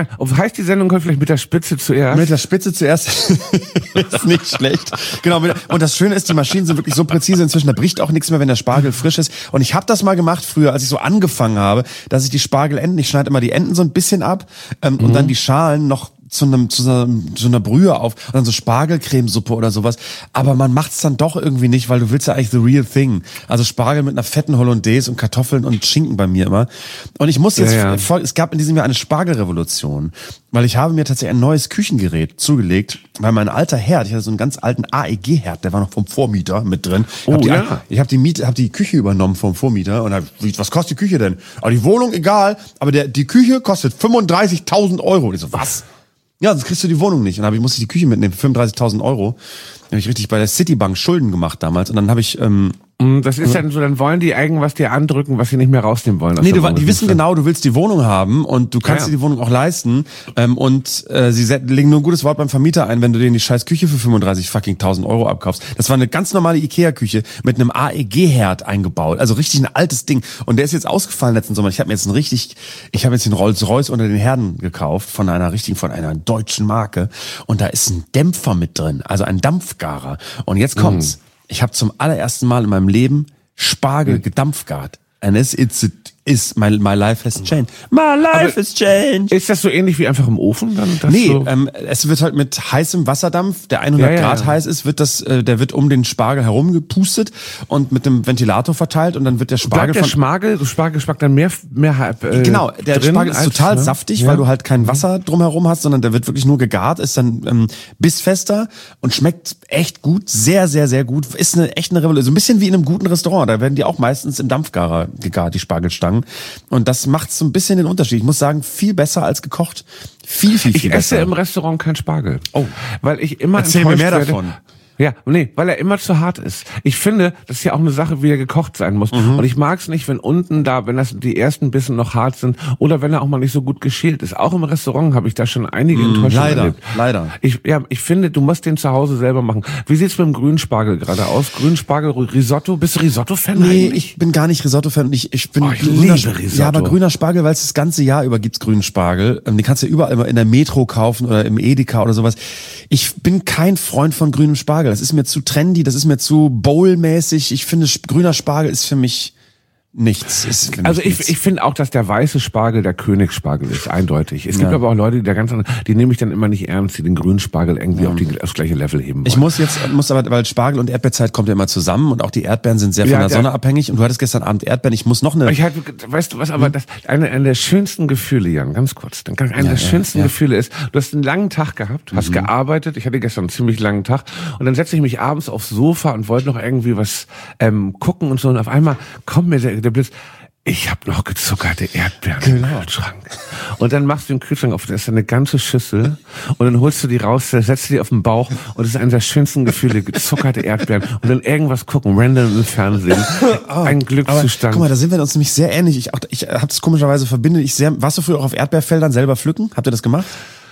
Nein, heißt die Sendung vielleicht mit der Spitze zuerst? Mit der Spitze zuerst ist nicht schlecht. Genau. Und das Schöne ist, die Maschinen sind wirklich so präzise inzwischen, da bricht auch nichts mehr, wenn der Spargel frisch ist. Und ich habe das mal gemacht früher, als ich so angefangen habe, dass ich die Spargelenden, ich schneide immer die Enden so ein bisschen ab ähm, mhm. und dann die Schalen noch zu einem zu einer, zu einer Brühe auf und dann so Spargelcremesuppe oder sowas, aber man macht's dann doch irgendwie nicht, weil du willst ja eigentlich the real thing. Also Spargel mit einer fetten Hollandaise und Kartoffeln und Schinken bei mir immer. Und ich muss jetzt ja, ja. voll, es gab in diesem Jahr eine Spargelrevolution, weil ich habe mir tatsächlich ein neues Küchengerät zugelegt, weil mein alter Herd, ich hatte so einen ganz alten A E G-Herd, der war noch vom Vormieter mit drin. Ich oh hab die, ja. Ich habe die Miete, habe die Küche übernommen vom Vormieter und hab, was kostet die Küche denn? Aber die Wohnung egal, aber der die Küche kostet fünfunddreißigtausend Euro. Ich so, was? Ja, sonst kriegst du die Wohnung nicht. Und dann hab ich, musste ich die Küche mitnehmen, fünfunddreißigtausend Euro. Da habe ich richtig bei der Citibank Schulden gemacht damals. Und dann habe ich... Ähm, das ist dann so, dann wollen die irgendwas dir andrücken, was sie nicht mehr rausnehmen wollen. Nee, du, die wissen genau, du willst die Wohnung haben und du kannst ja, ja. dir die Wohnung auch leisten. Ähm, und äh, sie legen nur ein gutes Wort beim Vermieter ein, wenn du denen die scheiß Küche für fünfunddreißig fucking tausend Euro abkaufst. Das war eine ganz normale Ikea-Küche mit einem A E G-Herd eingebaut. Also richtig ein altes Ding. Und der ist jetzt ausgefallen letzten Sommer. Ich habe mir jetzt einen richtig, ich habe jetzt den Rolls-Royce unter den Herden gekauft von einer richtigen, von einer deutschen Marke. Und da ist ein Dämpfer mit drin, also ein Dampfgarer. Und jetzt kommt's. Mhm. Ich habe zum allerersten Mal in meinem Leben Spargel gedampfgart. And it's, it's, it's my, my life has changed. My life Aber has changed. Ist das so ähnlich wie einfach im Ofen? Dann das nee, so? ähm, es wird halt mit heißem Wasserdampf, der hundert ja, ja, Grad ja. heiß ist, wird das, äh, der wird um den Spargel herum gepustet und mit dem Ventilator verteilt und dann wird der Spargel Bleibt der von... Spargel, der Spargel schmeckt dann mehr, mehr äh, Genau, der drin Spargel ist als, total ne? saftig, ja. weil du halt kein Wasser drumherum hast, sondern der wird wirklich nur gegart, ist dann ähm, bissfester und schmeckt echt gut, sehr, sehr, sehr gut. Ist eine echt eine Revolution, so ein bisschen wie in einem guten Restaurant, da werden die auch meistens im Dampfgarer gegart, die Spargelstangen. Und das macht so ein bisschen den Unterschied. Ich muss sagen, viel besser als gekocht. Viel, viel, viel ich besser. Ich esse im Restaurant kein Spargel. Oh. Weil ich immer Erzähl enttäuscht mir mehr werde. davon. Ja, nee, weil er immer zu hart ist. Ich finde, das ist ja auch eine Sache, wie er gekocht sein muss. Mhm. Und ich mag es nicht, wenn unten da, wenn das die ersten Bissen noch hart sind oder wenn er auch mal nicht so gut geschält ist. Auch im Restaurant habe ich da schon einige mhm, Enttäuschungen leider, erlebt. Leider. Ich, ja, ich finde, du musst den zu Hause selber machen. Wie sieht's mit dem Grünspargel gerade aus? Grünspargel, Risotto? Bist du Risotto-Fan Nee, eigentlich? ich bin gar nicht Risotto-Fan. Ich, ich bin oh, ich grüner, liebe Risotto. Ja, aber grüner Spargel, weil es das ganze Jahr über gibt's grünen Spargel. Den kannst du ja überall immer in der Metro kaufen oder im Edeka oder sowas. Ich bin kein Freund von grünem Spargel. Das ist mir zu trendy, das ist mir zu bowl-mäßig. Ich finde, grüner Spargel ist für mich nichts. Ist also ich, nichts. ich finde auch, dass der weiße Spargel der Königsspargel ist, eindeutig. Es gibt ja. aber auch Leute, die der ganz andere, die nehme ich dann immer nicht ernst, die den grünen Spargel irgendwie ja. auf die, aufs gleiche Level heben wollen. Ich muss jetzt, muss aber, weil Spargel und Erdbeerzeit kommt ja immer zusammen und auch die Erdbeeren sind sehr von ja, der der, Sonne abhängig und du hattest gestern Abend Erdbeeren. Ich muss noch eine... Ich halt, weißt du was, aber das, eine, eine der schönsten Gefühle, Jan, ganz kurz, eine ja, der ja, schönsten ja. Gefühle ist, du hast einen langen Tag gehabt, hast mhm. gearbeitet, ich hatte gestern einen ziemlich langen Tag und dann setze ich mich abends aufs Sofa und wollte noch irgendwie was ähm, gucken und so und auf einmal kommt mir der, der Blitz, ich habe noch gezuckerte Erdbeeren genau. im Kühlschrank. Und dann machst du den Kühlschrank auf, da ist eine ganze Schüssel und dann holst du die raus, setzt die auf den Bauch und das ist eines der schönsten Gefühle, gezuckerte Erdbeeren und dann irgendwas gucken, random im Fernsehen. Oh, ein Glückszustand. Guck mal, da sind wir uns nämlich sehr ähnlich. Ich, auch, ich hab's komischerweise verbinde ich sehr. Warst du früher auch auf Erdbeerfeldern selber pflücken? Habt ihr das gemacht?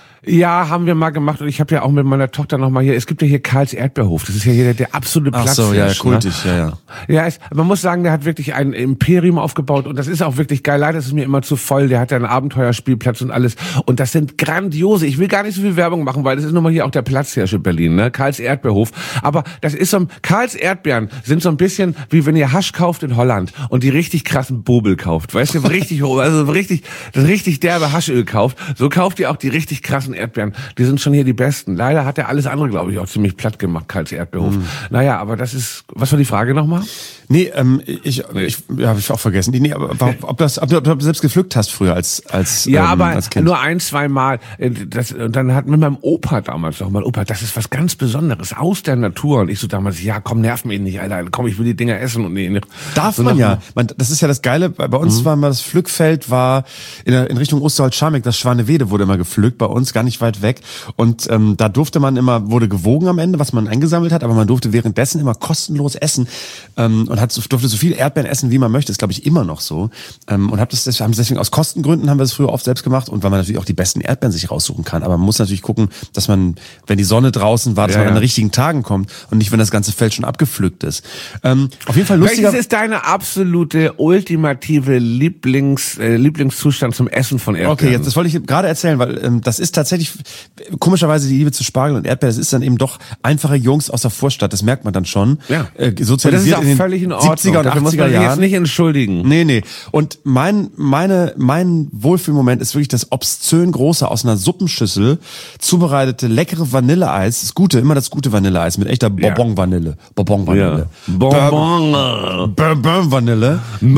Ja, haben wir mal gemacht und ich habe ja auch mit meiner Tochter noch mal hier, es gibt ja hier Karls Erdbeerhof, das ist ja hier der, der absolute Platz. Ach so, ja, kultig, ne? ja, ja. Ja, es, man muss sagen, der hat wirklich ein Imperium aufgebaut und das ist auch wirklich geil. Leider ist es mir immer zu voll, der hat ja einen Abenteuerspielplatz und alles und das sind grandiose, ich will gar nicht so viel Werbung machen, weil das ist nun mal hier auch der Platzhirsch in Berlin, ne? Karls Erdbeerhof, aber das ist so, Karls Erdbeeren sind so ein bisschen wie wenn ihr Hasch kauft in Holland und die richtig krassen Bobel kauft, weißt du, richtig, also richtig, das richtig derbe Haschöl kauft, so kauft ihr auch die richtig krassen Erdbeeren. Die sind schon hier die besten. Leider hat er alles andere, glaube ich, auch ziemlich platt gemacht, Karls Erdbeerhof. Mm. Naja, aber das ist, was war die Frage nochmal? Nee, ähm, ich, nee. ich ja, habe ich auch vergessen. Nee, aber ob, das, ob, du, ob du selbst gepflückt hast früher als als Ja, ähm, aber als Kind. Nur ein, zwei Mal. Das, und dann hat mit meinem Opa damals noch mal, Opa, das ist was ganz Besonderes, aus der Natur. Und ich so damals, ja, komm, nerv mich nicht, Alter. Komm, ich will die Dinger essen. Und nee, nicht. Darf so man ja. Man, das ist ja das Geile. Bei uns mhm. war mal das Pflückfeld, war in, der, in Richtung Osterholz-Scharmbeck, das Schwanewede wurde immer gepflückt. Bei uns gar nicht weit weg. Und ähm, da durfte man immer, wurde gewogen am Ende, was man eingesammelt hat, aber man durfte währenddessen immer kostenlos essen ähm, und hat so, durfte so viel Erdbeeren essen, wie man möchte. Ist, glaube ich, immer noch so. Ähm, und hab das, das haben es deswegen aus Kostengründen haben wir es früher oft selbst gemacht und weil man natürlich auch die besten Erdbeeren sich raussuchen kann. Aber man muss natürlich gucken, dass man, wenn die Sonne draußen war, dass Ja, man ja. an den richtigen Tagen kommt und nicht, wenn das ganze Feld schon abgepflückt ist. Ähm, auf jeden Fall lustiger. Welches ist deine absolute, ultimative Lieblings, äh, Lieblingszustand zum Essen von Erdbeeren? Okay, jetzt das wollte ich gerade erzählen, weil ähm, das ist tatsächlich komischerweise die Liebe zu Spargel und Erdbeeren. Das ist dann eben doch einfache Jungs aus der Vorstadt. Das merkt man dann schon. Ja. Äh, Und das ist sozialisiert auch in den völlig in Ordnung. siebziger und Dafür muss achtziger man sich jetzt Jahren. nicht entschuldigen. Nee, nee. Und mein, meine, mein Wohlfühlmoment ist wirklich das obszön große, aus einer Suppenschüssel zubereitete, leckere Vanilleeis. Das gute, immer das gute Vanilleeis mit echter Bourbon-Vanille. Bourbon-Vanille. Ja. Bourbon. Bourbon-Vanille.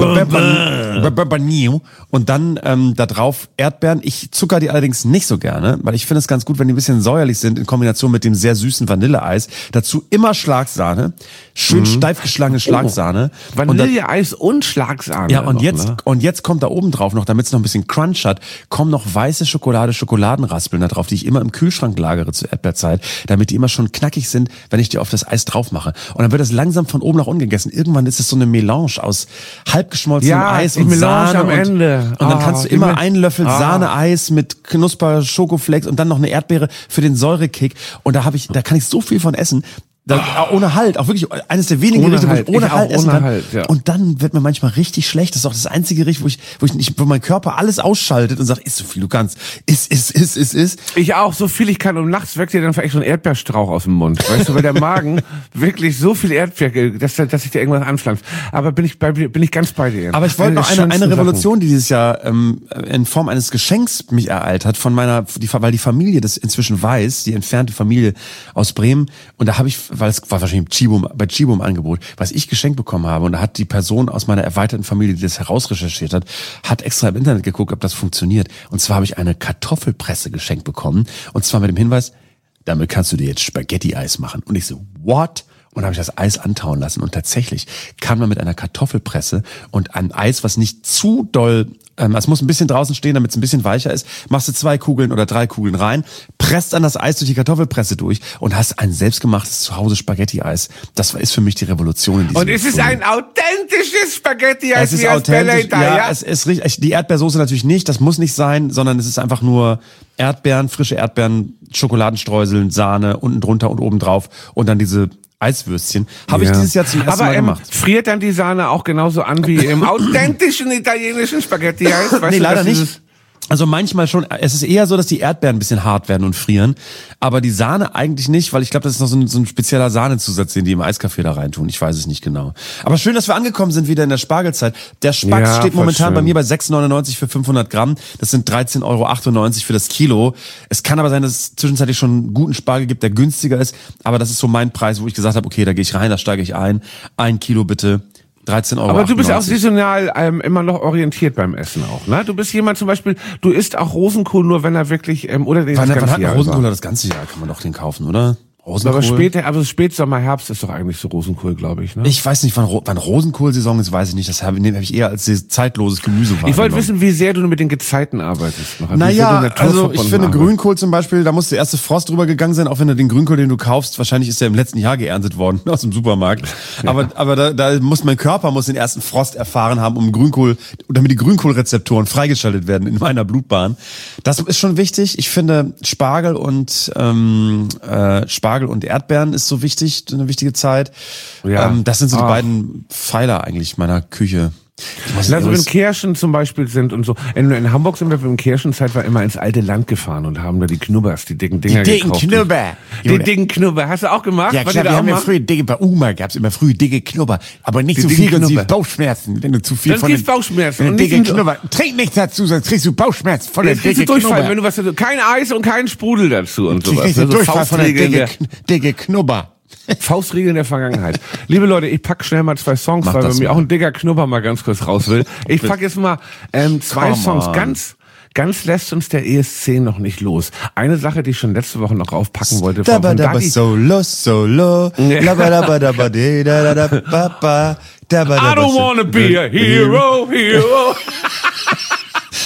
Bourbon. Bourbon. Und dann ähm, da drauf Erdbeeren. Ich zucker die allerdings nicht so gerne, weil ich finde es ganz gut, wenn die ein bisschen säuerlich sind in Kombination mit dem sehr süßen Vanilleeis. Dazu immer Schlagsahne. Schön Mhm. steif geschlagene Schlagsahne. Und dann- Vanilleeis und Schlagsahne. ja, und noch, jetzt, ne? und jetzt kommt da oben drauf noch, damit es noch ein bisschen Crunch hat, kommen noch weiße Schokolade, Schokoladenraspeln da drauf, die ich immer im Kühlschrank lagere zur Erdbeerzeit, damit die immer schon knackig sind, wenn ich die auf das Eis drauf mache. Und dann wird das langsam von oben nach unten gegessen. Irgendwann ist es so eine Melange aus halbgeschmolzenem Ja, Eis die und Melange Sahne. am und, Ende. Und dann Ah, kannst du die immer mit- einen Löffel Ah. Sahne-Eis mit Knusper, Schokoflakes und dann noch eine Erdbeere für den Säurekick. Und da habe ich, da kann ich so viel von essen. Da, ohne Halt, auch wirklich eines der wenigen Ohne Gerichte, wo Halt. ich ohne Ich auch Halt essen ohne kann. Halt, ja. Und dann wird mir manchmal richtig schlecht. Das ist auch das einzige Gericht, wo ich, wo ich nicht, wo mein Körper alles ausschaltet und sagt, iss so viel du kannst. Iss, iss, iss, iss, iss. Ich auch, so viel ich kann. Und nachts weckt dir dann vielleicht so ein Erdbeerstrauch aus dem Mund. Weißt du, weil der Magen wirklich so viel Erdbeer, dass, dass sich dir irgendwas anpflanzt. Aber bin ich bei, bin ich ganz bei dir. Aber ich wollte Eine noch der eine, eine schönsten Revolution, die dieses Jahr ähm, in Form eines Geschenks mich ereilt hat, von meiner, die, weil die Familie das inzwischen weiß, die entfernte Familie aus Bremen. Und da habe ich, weil es war wahrscheinlich Chibo, bei Chibo im Angebot, was ich geschenkt bekommen habe. Und da hat die Person aus meiner erweiterten Familie, die das herausrecherchiert hat, hat extra im Internet geguckt, ob das funktioniert. Und zwar habe ich eine Kartoffelpresse geschenkt bekommen. Und zwar mit dem Hinweis, damit kannst du dir jetzt Spaghetti-Eis machen. Und ich so, what? Und habe ich das Eis antauen lassen. Und tatsächlich kann man mit einer Kartoffelpresse und einem Eis, was nicht zu doll, ähm, es muss ein bisschen draußen stehen, damit es ein bisschen weicher ist, machst du zwei Kugeln oder drei Kugeln rein, presst dann das Eis durch die Kartoffelpresse durch und hast ein selbstgemachtes Zuhause Spaghetti-Eis. Das ist für mich die Revolution in diesem Und es ist Film. ein authentisches Spaghetti-Eis. Es ist wie aus authentisch, Bella ja, Italia. es ist richtig. Die Erdbeersoße natürlich nicht, das muss nicht sein, sondern es ist einfach nur Erdbeeren, frische Erdbeeren, Schokoladenstreuseln, Sahne, unten drunter und oben drauf und dann diese Eiswürstchen. Habe ich Ja. dieses Jahr zum ersten Aber, Mal ähm, gemacht. friert dann die Sahne auch genauso an wie im authentischen italienischen Spaghetti-Eis? Weißt Nee, du, leider dass nicht. dieses- Also manchmal schon, es ist eher so, dass die Erdbeeren ein bisschen hart werden und frieren, aber die Sahne eigentlich nicht, weil ich glaube, das ist noch so ein, so ein spezieller Sahnezusatz, den die im Eiskaffee da reintun. Ich weiß es nicht genau. Aber schön, dass wir angekommen sind wieder in der Spargelzeit. Der Spacks Ja, steht voll momentan schön. bei mir bei sechs neunundneunzig für fünfhundert Gramm. Das sind dreizehn Euro achtundneunzig für das Kilo. Es kann aber sein, dass es zwischenzeitlich schon einen guten Spargel gibt, der günstiger ist, aber das ist so mein Preis, wo ich gesagt habe, okay, da gehe ich rein, da steige ich ein. Ein Kilo bitte. dreizehn Euro. Aber du bist auch achtundneunzig. saisonal ähm, immer noch orientiert beim Essen auch, ne? Du bist jemand zum Beispiel, du isst auch Rosenkohl nur, wenn er wirklich, ähm, oder den Wann, das wann ganze hat ein Jahr Rosenkohl über. das ganze Jahr? Kann man doch den kaufen, oder? Rosenkohl? Aber später, aber Spätsommer, Herbst ist doch eigentlich so Rosenkohl, glaube ich, ne? Ich weiß nicht, wann, Ro- wann Rosenkohlsaison ist, weiß ich nicht. Das habe hab ich eher als sehr zeitloses Gemüse Ich wollte wahrgenommen. wissen, wie sehr du mit den Gezeiten arbeitest. Noch, wie sehr du Naja, also ich naturverbunden finde arbeitest. Grünkohl zum Beispiel, da muss der erste Frost drüber gegangen sein, auch wenn du den Grünkohl, den du kaufst, wahrscheinlich ist der im letzten Jahr geerntet worden aus dem Supermarkt. Aber aber da, da muss mein Körper muss den ersten Frost erfahren haben, um Grünkohl, damit die Grünkohlrezeptoren freigeschaltet werden in meiner Blutbahn. Das ist schon wichtig. Ich finde Spargel und ähm, äh, Spargel und Erdbeeren ist so wichtig, eine wichtige Zeit. Ja. Ähm, das sind so die Ach. beiden Pfeiler eigentlich meiner Küche. Ich muss- Also wenn ich- Kirschen zum Beispiel sind und so. In, in Hamburg sind wir in Kirschenzeit war immer ins alte Land gefahren und haben da die Knubbers, die dicken Dinger Die dicken gekauft. Knubber. Die dicken Knubber. Hast du auch gemacht? Ja War klar, die da wir auch haben ja mal? früher dicke, bei Oma gab's immer früh dicke Knubber, aber nicht Die zu dicken viel, sonst Knubber. gibt's Bauchschmerzen, wenn du zu viel Dann von gibt's den- Bauchschmerzen von und den nicht dicke ein- Knubber. Trink nichts dazu, sonst kriegst du Bauchschmerzen von der Jetzt kriegst du dicke Durchfall, Knubber. wenn du was dazu. Kein Eis und kein Sprudel dazu und Du sowas. kriegst Ne? den So Durchfall von der Faustregeln dicke, der, Kn- dicke Knubber. Faustregeln der Vergangenheit. Liebe Leute, ich pack schnell mal zwei Songs, Mach weil bei das mir mal. auch ein dicker Knubber mal ganz kurz raus will. Ich pack jetzt mal ähm, zwei Come Songs. on. Ganz, ganz lässt uns der E S C noch nicht los. Eine Sache, die ich schon letzte Woche noch aufpacken wollte. von- Dabba von dabba Dagi. solo solo. Ja. Labba dabba dabba de da da da ba ba. Dabba I dabba don't so- wanna be a hero, hero.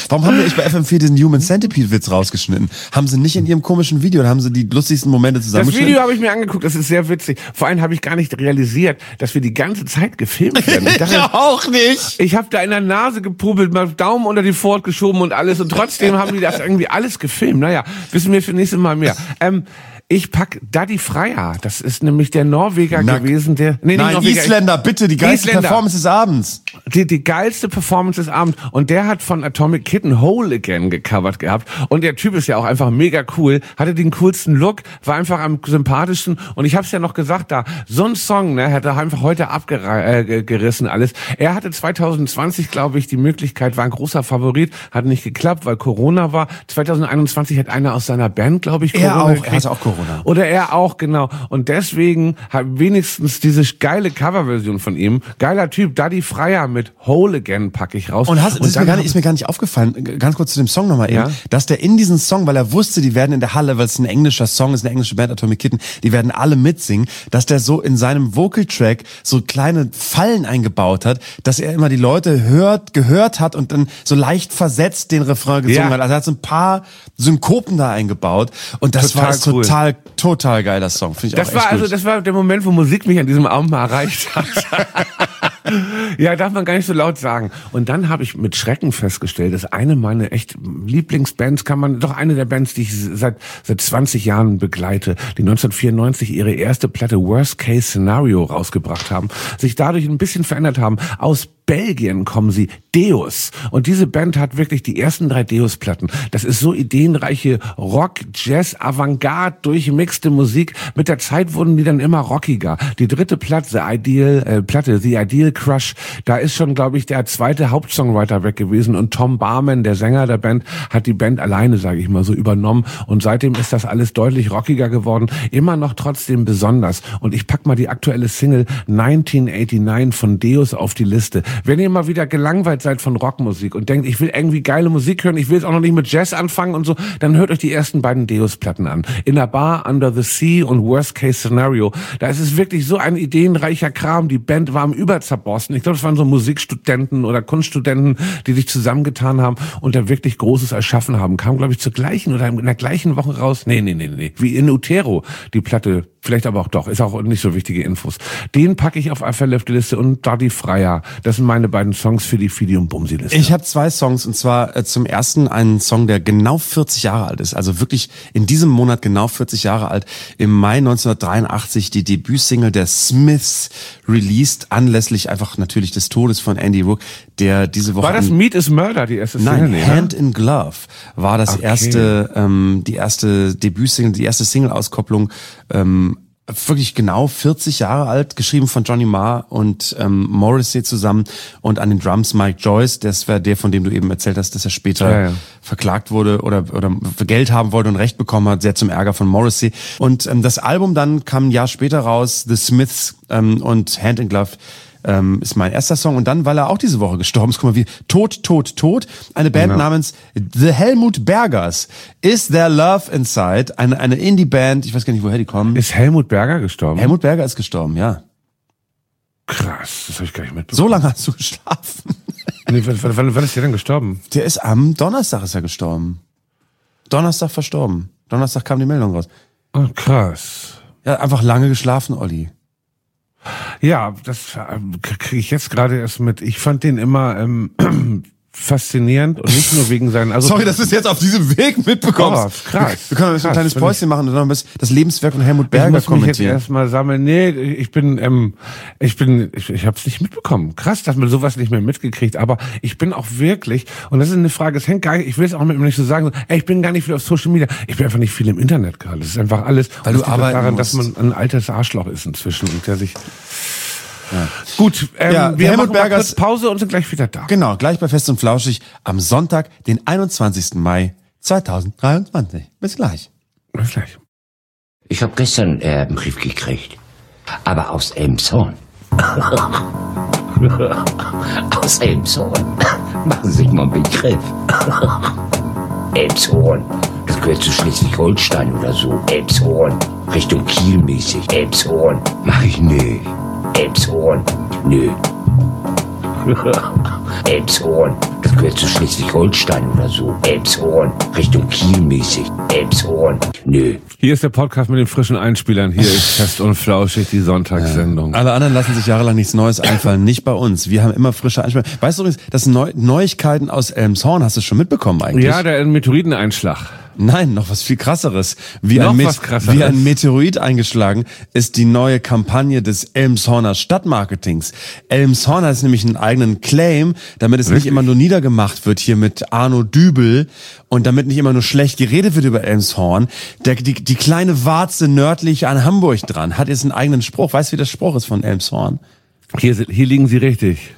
Warum haben wir nicht bei F M vier diesen Human Centipede-Witz rausgeschnitten? Haben sie nicht in ihrem komischen Video, da haben sie die lustigsten Momente zusammengeschnitten? Das Video habe ich mir angeguckt, das ist sehr witzig. Vor allem habe ich gar nicht realisiert, dass wir die ganze Zeit gefilmt werden. Ich dachte, ja, auch nicht. Ich habe da in der Nase gepubelt, mal Daumen unter die Ford geschoben und alles und trotzdem haben die das irgendwie alles gefilmt. Naja, wissen wir für nächstes Mal mehr. Ähm, Ich pack Daddy Freyr, das ist nämlich der Norweger Na, gewesen, der nee, Nein, Norweger, Isländer, bitte, die geilste Isländer. Performance des Abends. Die, die geilste Performance des Abends. Und der hat von Atomic Kitten Whole Again gecovert gehabt. Und der Typ ist ja auch einfach mega cool, hatte den coolsten Look, war einfach am sympathischsten. Und ich hab's ja noch gesagt da, so ein Song, ne, hat er einfach heute abgerissen alles. Er hatte zwanzig zwanzig, glaube ich, die Möglichkeit, war ein großer Favorit, hat nicht geklappt, weil Corona war. zwanzig einundzwanzig hat einer aus seiner Band, glaube ich, Er Corona auch, gekriegt. er hatte auch Corona. Oder er auch, genau. Und deswegen hat wenigstens diese geile Coverversion von ihm, geiler Typ, Daddy Freyr mit Whole Again packe ich raus. Und, hast, das und ist, mir gar nicht, ist mir gar nicht aufgefallen, ganz kurz zu dem Song nochmal Ja? eben, dass der in diesen Song, weil er wusste, die werden in der Halle, weil es ein englischer Song ist, eine englische Band, Atomic Kitten, die werden alle mitsingen, dass der so in seinem Vocal-Track so kleine Fallen eingebaut hat, dass er immer die Leute hört, gehört hat und dann so leicht versetzt den Refrain gesungen Ja. hat. Also er hat so ein paar Synkopen da eingebaut und das Total war ein cool. total, total geiler Song. Finde ich Das auch war echt also, gut. das war der Moment, wo Musik mich an diesem Abend mal erreicht hat. Ja, darf man gar nicht so laut sagen. Und dann habe ich mit Schrecken festgestellt, dass eine meiner echt Lieblingsbands, kann man, doch eine der Bands, die ich seit seit zwanzig Jahren begleite, die neunzehnhundertvierundneunzig ihre erste Platte Worst Case Scenario rausgebracht haben, sich dadurch ein bisschen verändert haben. Aus Belgien kommen sie, Deus. Und diese Band hat wirklich die ersten drei Deus-Platten. Das ist so ideenreiche Rock, Jazz, Avantgarde, durchmixte Musik. Mit der Zeit wurden die dann immer rockiger. Die dritte Platte, The Ideal, äh, Platte, The Ideal Crush, da ist schon, glaube ich, der zweite Hauptsongwriter weg gewesen. Und Tom Barman, der Sänger der Band, hat die Band alleine, sage ich mal, so übernommen. Und seitdem ist das alles deutlich rockiger geworden. Immer noch trotzdem besonders. Und ich pack mal die aktuelle Single neunzehnhundertneunundachtzig von Deus auf die Liste. Wenn ihr mal wieder gelangweilt seid von Rockmusik und denkt, ich will irgendwie geile Musik hören, ich will jetzt auch noch nicht mit Jazz anfangen und so, dann hört euch die ersten beiden Deus-Platten an. In der Bar, Under the Sea und Worst Case Scenario. Da ist es wirklich so ein ideenreicher Kram. Die Band war am Überzerborsten. Ich glaube, es waren so Musikstudenten oder Kunststudenten, die sich zusammengetan haben und da wirklich Großes erschaffen haben. Kam, glaube ich, zur gleichen oder in der gleichen Woche raus. Nee, nee, nee, nee. Wie in Utero, die Platte. Vielleicht aber auch doch. Ist auch nicht so wichtige Infos. Den packe ich auf F L auf die Liste und Daddy Freyr. Das sind meine beiden Songs für die Fidi und Bumsi-Liste. Ich habe zwei Songs und zwar äh, zum ersten einen Song, der genau vierzig Jahre alt ist. Also wirklich in diesem Monat genau vierzig Jahre alt. Im Mai neunzehnhundertdreiundachtzig die Debütsingle der Smiths released, anlässlich einfach natürlich des Todes von Andy Rourke, der diese Woche... War das an- Meat is Murder, die erste Single? Nein, Nee, Hand ne? in Glove war das Okay. erste, ähm, die erste Debütsingle, die erste Single-Auskopplung, ähm, wirklich genau vierzig Jahre alt, geschrieben von Johnny Marr und ähm, Morrissey zusammen und an den Drums Mike Joyce, das war der, von dem du eben erzählt hast, dass er später Ja, ja. verklagt wurde oder oder für Geld haben wollte und Recht bekommen hat, sehr zum Ärger von Morrissey. Und ähm, das Album dann kam ein Jahr später raus, The Smiths ähm, und Hand in Glove ähm, ist mein erster Song. Und dann, weil er auch diese Woche gestorben ist, guck mal wie, Tod, Tod, Tod, eine Band Ja. namens The Helmut Bergers. Is There Love Inside? Eine, eine Indie-Band, ich weiß gar nicht, woher die kommen. Ist Helmut Berger gestorben? Helmut Berger ist gestorben, ja. Krass, das habe ich gar nicht mitbekommen. So lange hast du geschlafen. Nee, wann, wann, wann, wann ist der denn gestorben? Der ist am Donnerstag ist er gestorben. Donnerstag verstorben. Donnerstag kam die Meldung raus. Oh, krass. Ja, einfach lange geschlafen, Olli. Ja, das ähm, kriege ich jetzt gerade erst mit. Ich fand den immer ähm, faszinierend und nicht nur wegen seinen... Also, Sorry, dass du es jetzt auf diesem Weg mitbekommst. Oh, krass. Wir können ein Krass, kleines wenn Päuschen machen und dann noch ein bisschen das Lebenswerk von Helmut Ich Berger muss mich jetzt kommentieren. erstmal sammeln. Nee, ich bin, ähm, ich bin, ich, ich habe es nicht mitbekommen. Krass, dass man sowas nicht mehr mitgekriegt. Aber ich bin auch wirklich, und das ist eine Frage, es hängt gar nicht, ich will es auch mit mir nicht so sagen, so, ey, ich bin gar nicht viel auf Social Media. Ich bin einfach nicht viel im Internet gerade. Das ist einfach alles. Weil Und du das liegt auch arbeiten daran, musst. dass man ein altes Arschloch ist inzwischen und der sich. Ja. Gut, ähm, Ja, wir Helmut machen mal Bergers- kurz Pause und sind gleich wieder da. Genau, gleich bei Fest und Flauschig am Sonntag, den einundzwanzigsten Mai zweitausenddreiundzwanzig. Bis gleich. Bis gleich. Ich habe gestern äh, einen Brief gekriegt. Aber aus Elmshorn. Aus Elmshorn. Machen Sie sich mal einen Begriff. Elmshorn. Das gehört zu Schleswig-Holstein oder so. Elmshorn. Richtung Kiel mäßig. Elmshorn. Mach ich nicht. Elmshorn. Nö. Elmshorn. Das Das gehört zu Schleswig-Holstein oder so. Elmshorn, Richtung Kiel mäßig. Elmshorn, nö. Hier ist der Podcast mit den frischen Einspielern. Hier ist Fest und Flauschig, die Sonntagssendung. Alle anderen lassen sich jahrelang nichts Neues einfallen, nicht bei uns. Wir haben immer frische Einspieler. Weißt du übrigens, dass Neu- Neuigkeiten aus Elmshorn, hast du schon mitbekommen eigentlich? Ja, der Meteoriteneinschlag. Nein, noch was viel krasseres. Wie, Noch ein, Met- was krasseres. wie ein Meteorit eingeschlagen ist die neue Kampagne des Elmshorner Stadtmarketings. Elmshorn hat nämlich einen eigenen Claim, damit es Richtig? nicht immer nur niedergemacht wird hier mit Arno Dübel und damit nicht immer nur schlecht geredet wird über Elmshorn. Der, die, die kleine Warze nördlich an Hamburg dran hat jetzt einen eigenen Spruch. Weißt du, wie der Spruch ist von Elmshorn? Hier, sind- hier liegen sie richtig.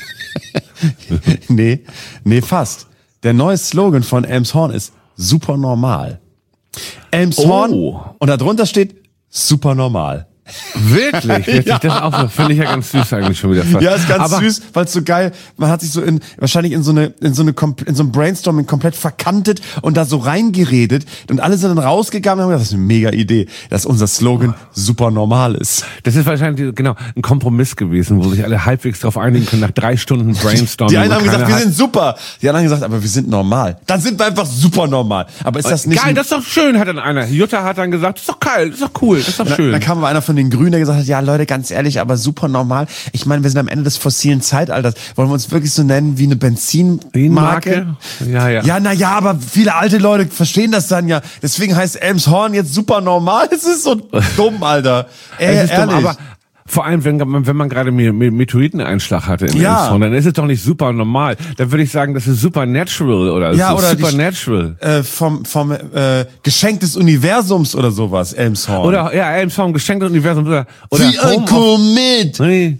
nee, nee, fast. Der neue Slogan von Elmshorn ist super normal. Elmshorn Oh. und darunter steht super normal. Wirklich? Jetzt Ja. ich das auch so, finde ich ja ganz süß eigentlich schon wieder fast. Ja, ist ganz Aber süß, weil es so geil, man hat sich so in, wahrscheinlich in so eine, in so eine, kom- in so ein Brainstorming komplett verkantet und da so reingeredet und alle sind dann rausgegangen und haben gesagt, das ist eine mega Idee, dass unser Slogan super normal ist. das ist wahrscheinlich, genau, ein Kompromiss gewesen, wo sich alle halbwegs drauf einigen können, nach drei Stunden Brainstorming. Die einen wo haben gesagt, keiner wir hat- sind super. Die anderen haben gesagt, aber wir sind normal. Dann sind wir einfach super normal. Aber ist das nicht Geil, ein- das ist doch schön, hat dann einer. Jutta hat dann gesagt, das ist doch geil, das ist doch cool, das ist doch Da, schön. da kam aber einer von den Grünen, der gesagt hat, ja Leute, ganz ehrlich, aber super normal. Ich meine, wir sind am Ende des fossilen Zeitalters. Wollen wir uns wirklich so nennen wie eine Benzinmarke? Marke? Ja, ja. Ja, na ja, aber viele alte Leute verstehen das dann ja. Deswegen heißt Elmshorn jetzt super normal. Es ist so dumm, Alter. Ey, Es ist dumm, ehrlich. aber vor allem, wenn, man- wenn man gerade Me- Me- Meteoriteneinschlag hatte in Ja. Elmshorn, dann ist es doch nicht super normal. Dann würde ich sagen, das ist supernatural oder Ja, so. oder die- supernatural. äh, vom vom äh, Geschenk des Universums oder sowas, Elmshorn. Oder, ja, Elmshorn, geschenktes Universum. Oder, oder Wie ein Home of- Komet. Nee.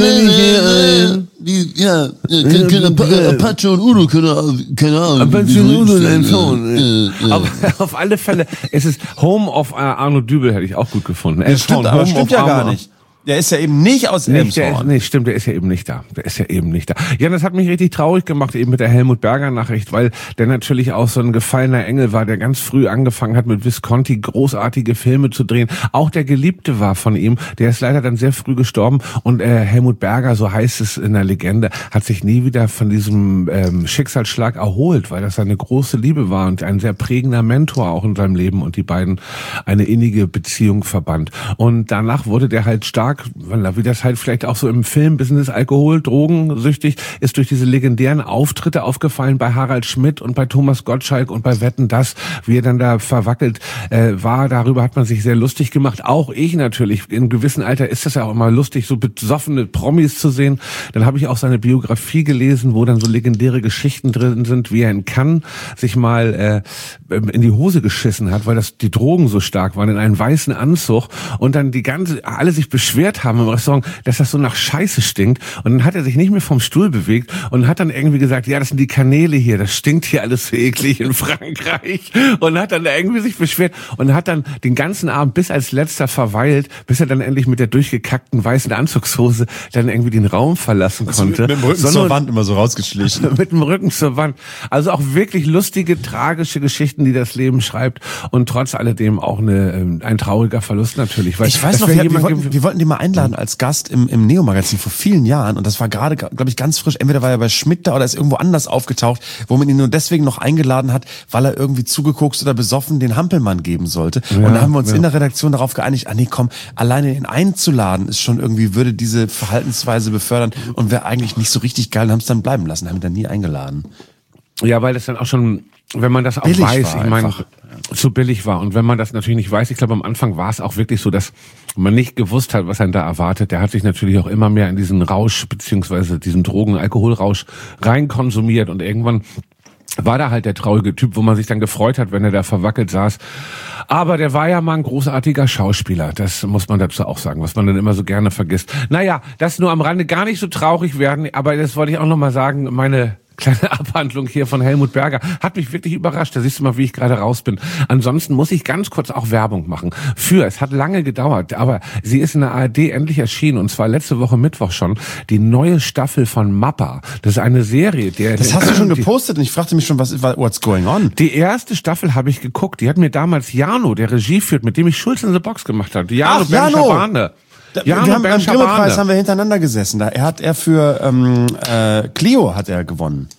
Die, ja, äh, können Apa- Apache und Udo können, keine Ahnung. Apache wie und so Udo ist, in äh, Elmshorn. äh, äh. Aber auf alle Fälle, es ist Home of äh, Arno Dübel, hätte ich auch gut gefunden. das stimmt, aber stimmt ja gar nicht. Der ist ja eben nicht aus Nicht, der ist, Elmshorn. nee, stimmt, der ist ja eben nicht da. Der ist ja eben nicht da. Ja, das hat mich richtig traurig gemacht, eben mit der Helmut Berger Nachricht, weil der natürlich auch so ein gefallener Engel war, der ganz früh angefangen hat, mit Visconti großartige Filme zu drehen. Auch der Geliebte war von ihm, der ist leider dann sehr früh gestorben und äh, Helmut Berger, so heißt es in der Legende, hat sich nie wieder von diesem ähm, Schicksalsschlag erholt, weil das seine große Liebe war und ein sehr prägender Mentor auch in seinem Leben und die beiden eine innige Beziehung verband. Und danach wurde der halt stark, weil wie das halt vielleicht auch so im Filmbusiness, Alkohol, Drogen, süchtig, ist durch diese legendären Auftritte aufgefallen bei Harald Schmidt und bei Thomas Gottschalk und bei Wetten, dass wie er dann da verwackelt äh, war. Darüber hat man sich sehr lustig gemacht. Auch ich natürlich. In einem gewissen Alter ist das ja auch immer lustig, so besoffene Promis zu sehen. Dann habe ich auch seine Biografie gelesen, wo dann so legendäre Geschichten drin sind, wie er in Cannes sich mal äh, in die Hose geschissen hat, weil das die Drogen so stark waren, in einen weißen Anzug und dann die ganze, alle sich beschwert haben im Restaurant, dass das so nach Scheiße stinkt. Und dann hat er sich nicht mehr vom Stuhl bewegt und hat dann irgendwie gesagt, ja, das sind die Kanäle hier, das stinkt hier alles so eklig in Frankreich. Und hat dann irgendwie sich beschwert und hat dann den ganzen Abend bis als letzter verweilt, bis er dann endlich mit der durchgekackten weißen Anzugshose dann irgendwie den Raum verlassen konnte. Mit dem Rücken Sondern- zur Wand immer so rausgeschlichen. mit dem Rücken zur Wand. Also auch wirklich lustige, tragische Geschichten, die das Leben schreibt und trotz alledem auch eine, ähm, ein trauriger Verlust natürlich. Weil Ich weiß das noch, wäre wir, wir, jemand wollten, gew- wir wollten den mal einladen als Gast im, im Neo-Magazin vor vielen Jahren und das war gerade, glaube ich, ganz frisch. Entweder war er bei Schmidt da oder ist irgendwo anders aufgetaucht, wo man ihn nur deswegen noch eingeladen hat, weil er irgendwie zugekokst oder besoffen den Hampelmann geben sollte. und da haben wir uns ja. in der Redaktion darauf geeinigt, ah nee, komm, alleine ihn einzuladen ist schon irgendwie, würde diese Verhaltensweise befördern und wäre eigentlich nicht so richtig geil und haben es dann bleiben lassen, haben ihn dann nie eingeladen. Ja, weil das dann auch schon, wenn man das auch Billig weiß, war ich meine, einfach. zu billig war. Und wenn man das natürlich nicht weiß, ich glaube, am Anfang war es auch wirklich so, dass man nicht gewusst hat, was einen da erwartet. Der hat sich natürlich auch immer mehr in diesen Rausch, beziehungsweise diesen Drogen-, Alkoholrausch reinkonsumiert und irgendwann war da halt der traurige Typ, wo man sich dann gefreut hat, wenn er da verwackelt saß. Aber der war ja mal ein großartiger Schauspieler, das muss man dazu auch sagen, was man dann immer so gerne vergisst. Naja, das nur am Rande, gar nicht so traurig werden, aber das wollte ich auch nochmal sagen, meine kleine Abhandlung hier von Helmut Berger hat mich wirklich überrascht. Da siehst du mal, wie ich gerade raus bin. Ansonsten muss ich ganz kurz auch Werbung machen. Für, es hat lange gedauert, aber sie ist in der A R D endlich erschienen und zwar letzte Woche Mittwoch schon, die neue Staffel von Mappa. Das ist eine Serie, der... Das hast du schon gepostet und ich fragte mich schon, was what's going on? Die erste Staffel habe ich geguckt. Die hat mir damals Jano, der Regie führt, mit dem ich Schulz in the Box gemacht habe. Jano Ach, Jano! Ben-Schabane. Da, Jano wir haben beim Ben-Schabane. Grimme-Preis haben wir hintereinander gesessen. Da er hat er für ähm, äh, Clio hat er gewonnen.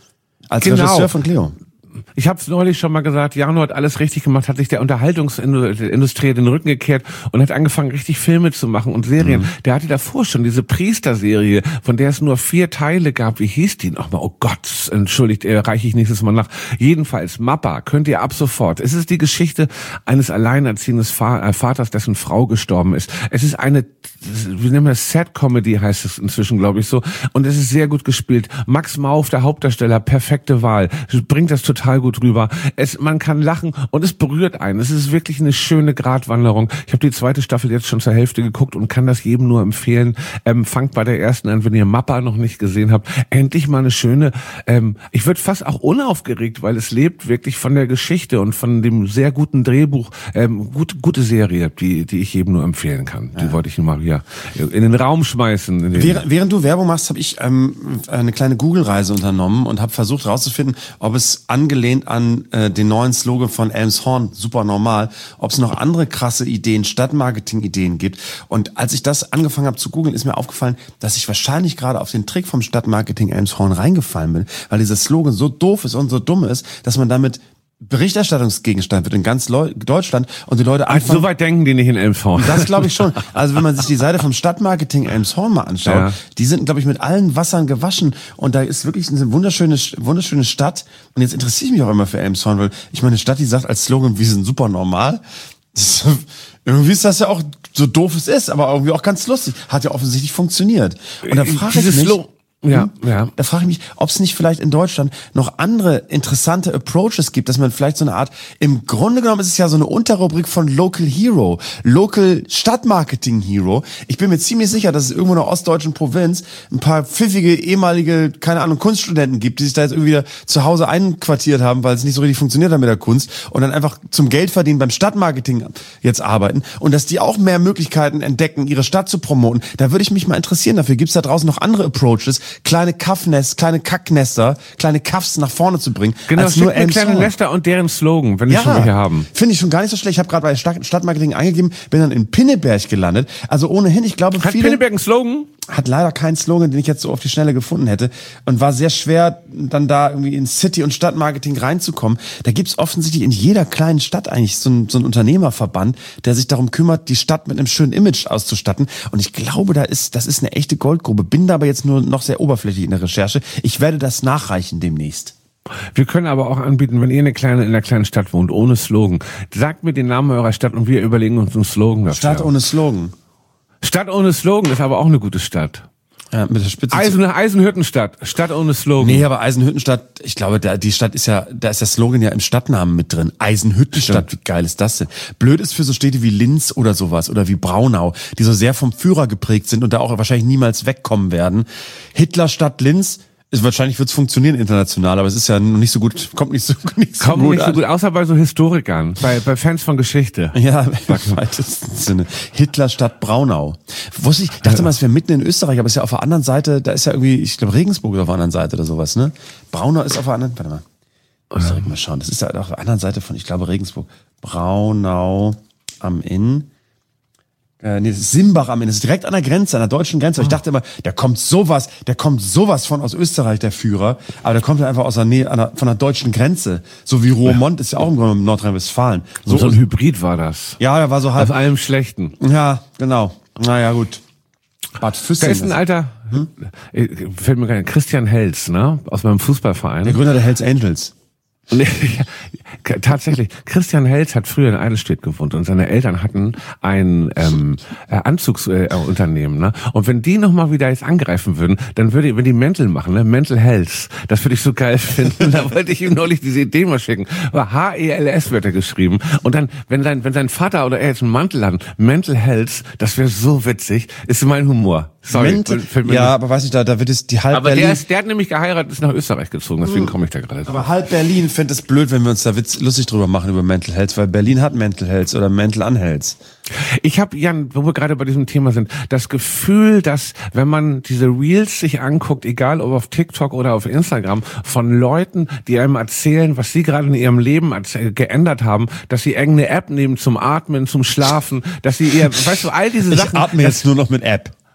Als Genau. Regisseur von Cleo. Ich habe es neulich schon mal gesagt, Jano hat alles richtig gemacht, hat sich der Unterhaltungsindustrie den Rücken gekehrt und hat angefangen, richtig Filme zu machen und Serien. Mhm. Der hatte davor schon diese Priester-Serie, von der es nur vier Teile gab. Wie hieß die nochmal? Oh Gott, entschuldigt, äh, reiche ich nächstes Mal nach. Jedenfalls, Mappa, könnt ihr ab sofort. Es ist die Geschichte eines alleinerziehenden Vaters, dessen Frau gestorben ist. Es ist eine, wie nennen wir das, Sad-Comedy heißt es inzwischen, glaube ich so. Und es ist sehr gut gespielt. Max Mauf, der Hauptdarsteller, perfekte Wahl. Bringt das total gut rüber. Es, man kann lachen und es berührt einen. Es ist wirklich eine schöne Gratwanderung. Ich habe die zweite Staffel jetzt schon zur Hälfte geguckt und kann das jedem nur empfehlen. Ähm, fangt bei der ersten an, wenn ihr Mappa noch nicht gesehen habt. Endlich mal eine schöne, ähm, ich würde fast auch unaufgeregt, weil es lebt wirklich von der Geschichte und von dem sehr guten Drehbuch. Ähm, gut, gute Serie, die, die ich jedem nur empfehlen kann. Die ja. wollte ich mal hier in den Raum schmeißen. Den während, während du Werbung machst, habe ich ähm, eine kleine Google-Reise unternommen und habe versucht herauszufinden, ob es angelehnt an äh, den neuen Slogan von Elmshorn, super normal, ob es noch andere krasse Ideen, Stadtmarketing-Ideen gibt. Und als ich das angefangen habe zu googeln, ist mir aufgefallen, dass ich wahrscheinlich gerade auf den Trick vom Stadtmarketing Elmshorn reingefallen bin, weil dieser Slogan so doof ist und so dumm ist, dass man damit Berichterstattungsgegenstand wird in ganz Leu- Deutschland und die Leute anfangen... Also so weit denken die nicht in Elmshorn. Das glaube ich schon. Also wenn man sich die Seite vom Stadtmarketing Elmshorn mal anschaut, ja. die sind, glaube ich, mit allen Wassern gewaschen und da ist wirklich eine wunderschöne, wunderschöne Stadt und jetzt interessiere ich mich auch immer für Elmshorn, weil ich meine, eine Stadt, die sagt als Slogan, wir sind super normal, das, irgendwie ist das ja auch so doof es ist, aber irgendwie auch ganz lustig. Hat ja offensichtlich funktioniert. Und da frage ich mich... Lo- Ja, ja. Da frage ich mich, ob es nicht vielleicht in Deutschland noch andere interessante Approaches gibt, dass man vielleicht so eine Art, im Grunde genommen ist es ja so eine Unterrubrik von Local Hero, Local Stadtmarketing Hero. Ich bin mir ziemlich sicher, dass es irgendwo in der ostdeutschen Provinz ein paar pfiffige ehemalige, keine Ahnung, Kunststudenten gibt, die sich da jetzt irgendwie wieder zu Hause einquartiert haben, weil es nicht so richtig funktioniert hat mit der Kunst und dann einfach zum Geldverdienen beim Stadtmarketing jetzt arbeiten und dass die auch mehr Möglichkeiten entdecken, ihre Stadt zu promoten. Da würde ich mich mal interessieren. Dafür gibt es da draußen noch andere Approaches, kleine Kaffnest, kleine Kacknester, kleine Kaffs nach vorne zu bringen. Genau, als nur eine kleine Nester und deren Slogan, wenn die ja, schon welche haben. Finde ich schon gar nicht so schlecht. Ich habe gerade bei Stadt- Stadtmarketing eingegeben, bin dann in Pinneberg gelandet. Also ohnehin, ich glaube, Hat viele... Pinneberg einen Slogan? Hat leider keinen Slogan, den ich jetzt so auf die Schnelle gefunden hätte und war sehr schwer, dann da irgendwie in City- und Stadtmarketing reinzukommen. Da gibt's offensichtlich in jeder kleinen Stadt eigentlich so einen, so einen Unternehmerverband, der sich darum kümmert, die Stadt mit einem schönen Image auszustatten. Und ich glaube, da ist, das ist eine echte Goldgrube. Bin da aber jetzt nur noch sehr oberflächlich in der Recherche. Ich werde das nachreichen demnächst. Wir können aber auch anbieten, wenn ihr eine kleine, in einer kleinen Stadt wohnt, ohne Slogan. Sagt mir den Namen eurer Stadt und wir überlegen uns einen Slogan dafür. Stadt ohne Slogan. Stadt ohne Slogan ist aber auch eine gute Stadt. Ja, mit der Spitze. Eisen, Eisenhüttenstadt, Stadt ohne Slogan. Nee, aber Eisenhüttenstadt, ich glaube, da, die Stadt ist ja, da ist der Slogan ja im Stadtnamen mit drin. Eisenhüttenstadt, wie geil ist das denn? Blöd ist für so Städte wie Linz oder sowas oder wie Braunau, die so sehr vom Führer geprägt sind und da auch wahrscheinlich niemals wegkommen werden. Hitlerstadt Linz, ist, wahrscheinlich wird's funktionieren international, aber es ist ja noch nicht so gut, kommt nicht so, nicht so kommt gut nicht so an. gut, außer bei so Historikern, bei, bei Fans von Geschichte. Ja, im weitesten Sinne. Hitlerstadt Braunau. Wusste ich, dachte mal, es wäre mitten in Österreich, aber es ist ja auf der anderen Seite, da ist ja irgendwie, ich glaube, Regensburg ist auf der anderen Seite oder sowas, ne? Braunau ist auf der anderen, warte mal. Muss ich mal schauen. Das ist ja auf der anderen Seite von, ich glaube, Regensburg. Braunau am Inn. Äh, nee, das ist Simbach am Ende. Das ist direkt an der Grenze, an der deutschen Grenze. Ich dachte immer, der kommt sowas, der kommt sowas von aus Österreich, der Führer. Aber der kommt ja einfach aus der Nähe, an der, von der deutschen Grenze. So wie Roermond ist ja auch im Grunde genommen Nordrhein-Westfalen. So, so ein Hybrid war das. Ja, der war so halb. Aus allem Schlechten. Ja, genau. Naja, gut. Bad Füssing. Da ist ein alter, hm? fällt mir gerade, Christian Helz, ne? Aus meinem Fußballverein. Der Gründer der Hells Angels. Nee, tatsächlich. Christian Helz hat früher in Eidelstedt gewohnt und seine Eltern hatten ein ähm, Anzugsunternehmen. Äh, ne? Und wenn die nochmal wieder jetzt angreifen würden, dann würde ich, wenn die Mental machen, ne? Mental Health, das würde ich so geil finden. Da wollte ich ihm neulich diese Idee mal schicken. Aber H E L S wird er geschrieben. Und dann, wenn sein, wenn sein Vater oder er jetzt einen Mantel hat, Mental Health, das wäre so witzig, ist mein Humor. Sorry. Mental, ja, aber weiß ich, da, da wird es die halb aber Berlin. Der, ist, der hat nämlich geheiratet, ist nach Österreich gezogen, deswegen komme ich da gerade drauf. Aber halb Berlin findet es blöd, wenn wir uns da Witz, lustig drüber machen über Mental Health, weil Berlin hat Mental Health oder Mental Unhealth. Ich habe, Jan, wo wir gerade bei diesem Thema sind, das Gefühl, dass wenn man diese Reels sich anguckt, egal ob auf TikTok oder auf Instagram, von Leuten, die einem erzählen, was sie gerade in ihrem Leben geändert haben, dass sie irgendeine App nehmen zum Atmen, zum Schlafen, dass sie eher, weißt du, all diese Sachen. Ich atme jetzt nur noch mit App.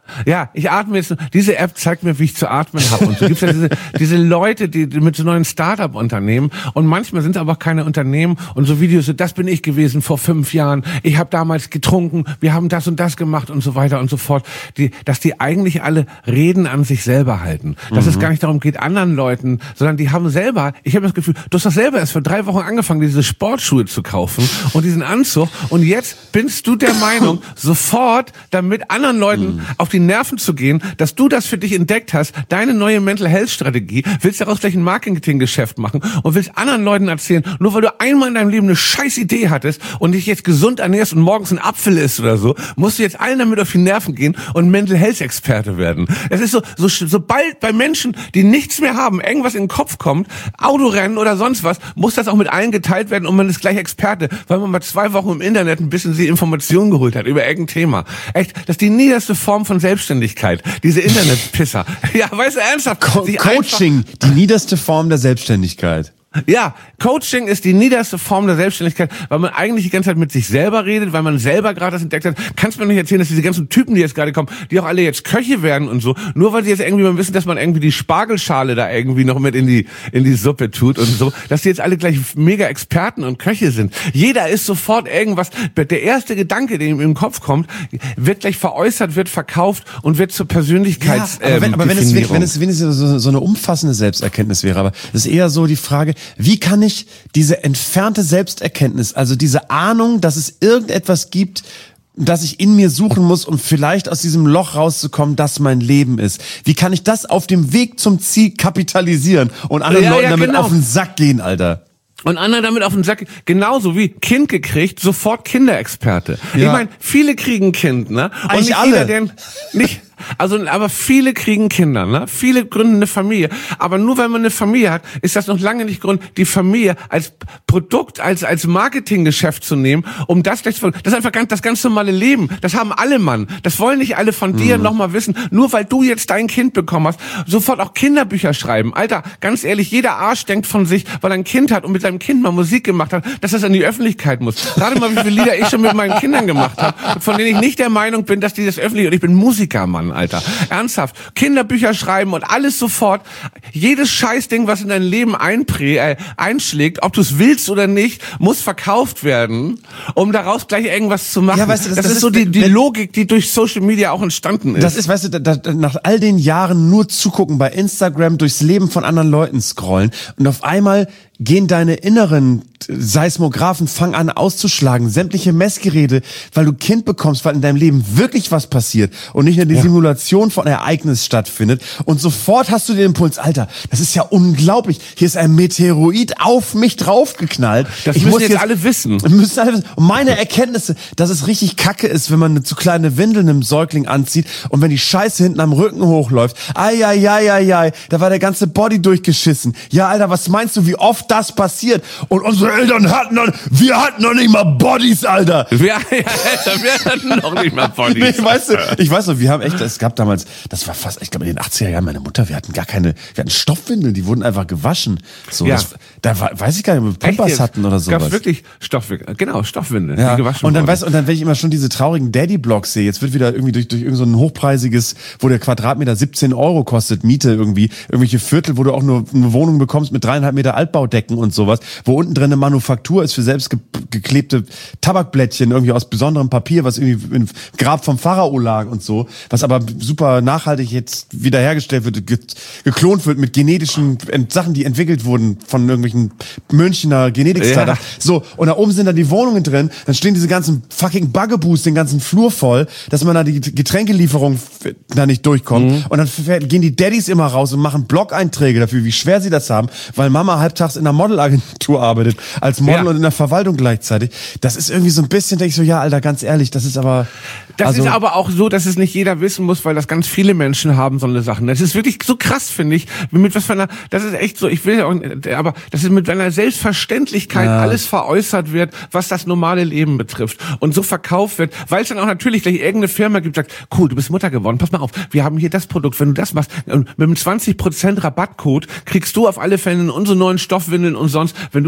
Ja, ich atme jetzt. Diese App zeigt mir, wie ich zu atmen habe. Und so gibt's ja diese, diese Leute, die, die mit so neuen Start-up-Unternehmen. Und manchmal sind es aber auch keine Unternehmen. Und so Videos, so, das bin ich gewesen vor fünf Jahren. Ich habe damals getrunken. Wir haben das und das gemacht und so weiter und so fort. Die, dass die eigentlich alle Reden an sich selber halten. Dass mhm. es gar nicht darum geht, anderen Leuten, sondern die haben selber, ich habe das Gefühl, du hast doch selber erst vor drei Wochen angefangen, diese Sportschuhe zu kaufen und diesen Anzug. Und jetzt bist du der Meinung, sofort damit anderen Leuten mhm. auf die Nerven zu gehen, dass du das für dich entdeckt hast, deine neue Mental Health Strategie, willst daraus gleich ein Marketinggeschäft machen und willst anderen Leuten erzählen, nur weil du einmal in deinem Leben eine scheiß Idee hattest und dich jetzt gesund ernährst und morgens ein Apfel isst oder so, musst du jetzt allen damit auf die Nerven gehen und Mental Health Experte werden. Es ist so, so, sobald bei Menschen, die nichts mehr haben, irgendwas in den Kopf kommt, Autorennen oder sonst was, muss das auch mit allen geteilt werden und man ist gleich Experte, weil man mal zwei Wochen im Internet ein bisschen die Informationen geholt hat über irgendein Thema. Echt, das ist die niederste Form von Selbstständigkeit, diese Internetpisser. Ja, weißt du, ernsthaft? Co- Coaching, die niederste Form der Selbstständigkeit. Ja, Coaching ist die niederste Form der Selbstständigkeit, weil man eigentlich die ganze Zeit mit sich selber redet, weil man selber gerade das entdeckt hat. Kannst du mir nicht erzählen, dass diese ganzen Typen, die jetzt gerade kommen, die auch alle jetzt Köche werden und so, nur weil sie jetzt irgendwie mal wissen, dass man irgendwie die Spargelschale da irgendwie noch mit in die in die Suppe tut und so, dass die jetzt alle gleich mega Experten und Köche sind. Jeder ist sofort irgendwas, der erste Gedanke, der ihm im Kopf kommt, wird gleich veräußert, wird verkauft und wird zur Persönlichkeits. Ja, aber wenn, ähm, aber wenn es wenn es wenigstens so, so eine umfassende Selbsterkenntnis wäre, aber es ist eher so die Frage, wie kann ich diese entfernte Selbsterkenntnis, also diese Ahnung, dass es irgendetwas gibt, das ich in mir suchen muss, um vielleicht aus diesem Loch rauszukommen, das mein Leben ist. Wie kann ich das auf dem Weg zum Ziel kapitalisieren und anderen ja, Leuten ja, damit genau. auf den Sack gehen, Alter? Und andere damit auf den Sack, genauso wie Kind gekriegt, sofort Kinderexperte. Ja. Ich meine, viele kriegen Kind, ne? Und Eigentlich nicht alle. jeder, der nicht, also, aber viele kriegen Kinder, ne? Viele gründen eine Familie. Aber nur weil man eine Familie hat, ist das noch lange nicht Grund, die Familie als Produkt, als, als Marketinggeschäft zu nehmen, um das gleich zu, das ist einfach ganz, das ganz normale Leben. Das haben alle, Mann. Das wollen nicht alle von dir mhm. nochmal wissen. Nur weil du jetzt dein Kind bekommen hast, sofort auch Kinderbücher schreiben. Alter, ganz ehrlich, jeder Arsch denkt von sich, weil er ein Kind hat und mit seinem Kind mal Musik gemacht hat, dass das an die Öffentlichkeit muss. Gerade mal, wie viele Lieder ich schon mit meinen Kindern gemacht habe, von denen ich nicht der Meinung bin, dass die das öffentlich, und ich bin Musiker, Mann, Alter. Ernsthaft. Kinderbücher schreiben und alles sofort. Jedes Scheißding, was in dein Leben einprä, äh, einschlägt, ob du es willst oder nicht, muss verkauft werden, um daraus gleich irgendwas zu machen. Ja, weißt du, das, das, das ist, ist so die, die wenn, Logik, die durch Social Media auch entstanden ist. Das ist, weißt du, da, da, nach all den Jahren nur zugucken bei Instagram, durchs Leben von anderen Leuten scrollen und auf einmal gehen deine inneren Seismographen, fangen an auszuschlagen, sämtliche Messgeräte, weil du Kind bekommst, weil in deinem Leben wirklich was passiert und nicht nur die ja. Simulation von Ereignis stattfindet. Und sofort hast du den Impuls, Alter, das ist ja unglaublich. Hier ist ein Meteorit auf mich draufgeknallt. Das ich müssen muss jetzt, jetzt alle wissen. Müssen alle wissen. Und meine Erkenntnisse, dass es richtig kacke ist, wenn man eine zu kleine Windel einem Säugling anzieht und wenn die Scheiße hinten am Rücken hochläuft. Ai, ai, ai, ai, ai, da war der ganze Body durchgeschissen. Ja, Alter, was meinst du, wie oft das passiert? Und unsere Eltern hatten noch, wir hatten noch nicht mal Bodies, Alter. Ja, ja, Alter, wir hatten noch nicht mal Bodies. Nee, weißt du, ich weiß noch, wir haben echt, es gab damals, das war fast, ich glaube in den achtziger Jahren, meine Mutter, wir hatten gar keine, wir hatten Stoffwindeln, die wurden einfach gewaschen. So, ja. das, da war, weiß ich gar nicht, ob wir Pampers hatten oder sowas. Gab's wirklich Stoffwindeln, genau, Stoffwindeln, ja. die gewaschen Und dann wurden. weißt du, und dann, wenn ich immer schon diese traurigen Daddy-Blogs sehe, jetzt wird wieder irgendwie durch, durch irgend so ein hochpreisiges, wo der Quadratmeter siebzehn Euro kostet, Miete irgendwie, irgendwelche Viertel, wo du auch nur eine Wohnung bekommst mit dreieinhalb Meter Altbaudecken und sowas, wo unten drin eine Manufaktur ist für selbst ge- geklebte Tabakblättchen, irgendwie aus besonderem Papier, was irgendwie im Grab vom Pharao lag und so, was aber super nachhaltig jetzt wiederhergestellt wird, ge- geklont wird mit genetischen Ent- Sachen, die entwickelt wurden von irgendwelchen Münchner Genetik-Startups. Ja. So, und da oben sind dann die Wohnungen drin, dann stehen diese ganzen fucking Bugaboos den ganzen Flur voll, dass man da die Getränkelieferung f- da nicht durchkommt. Mhm. Und dann f- gehen die Daddys immer raus und machen Blog-Einträge dafür, wie schwer sie das haben, weil Mama halbtags in einer Modelagentur arbeitet, als Model ja. und in der Verwaltung gleichzeitig. Das ist irgendwie so ein bisschen, denke ich so, ja, Alter, ganz ehrlich, das ist aber... Das also, ist aber auch so, dass es nicht jeder wissen muss, weil das ganz viele Menschen haben, so eine Sachen. Das ist wirklich so krass, finde ich. Mit was für einer, das ist echt so, ich will ja auch, aber das ist mit einer Selbstverständlichkeit ja. alles veräußert wird, was das normale Leben betrifft. Und so verkauft wird, weil es dann auch natürlich gleich irgendeine Firma gibt, die sagt, cool, du bist Mutter geworden, pass mal auf, wir haben hier das Produkt, wenn du das machst, und mit einem zwanzig Prozent Rabattcode kriegst du auf alle Fälle unsere neuen Stoffwindeln und sonst, wenn du dafür Werbung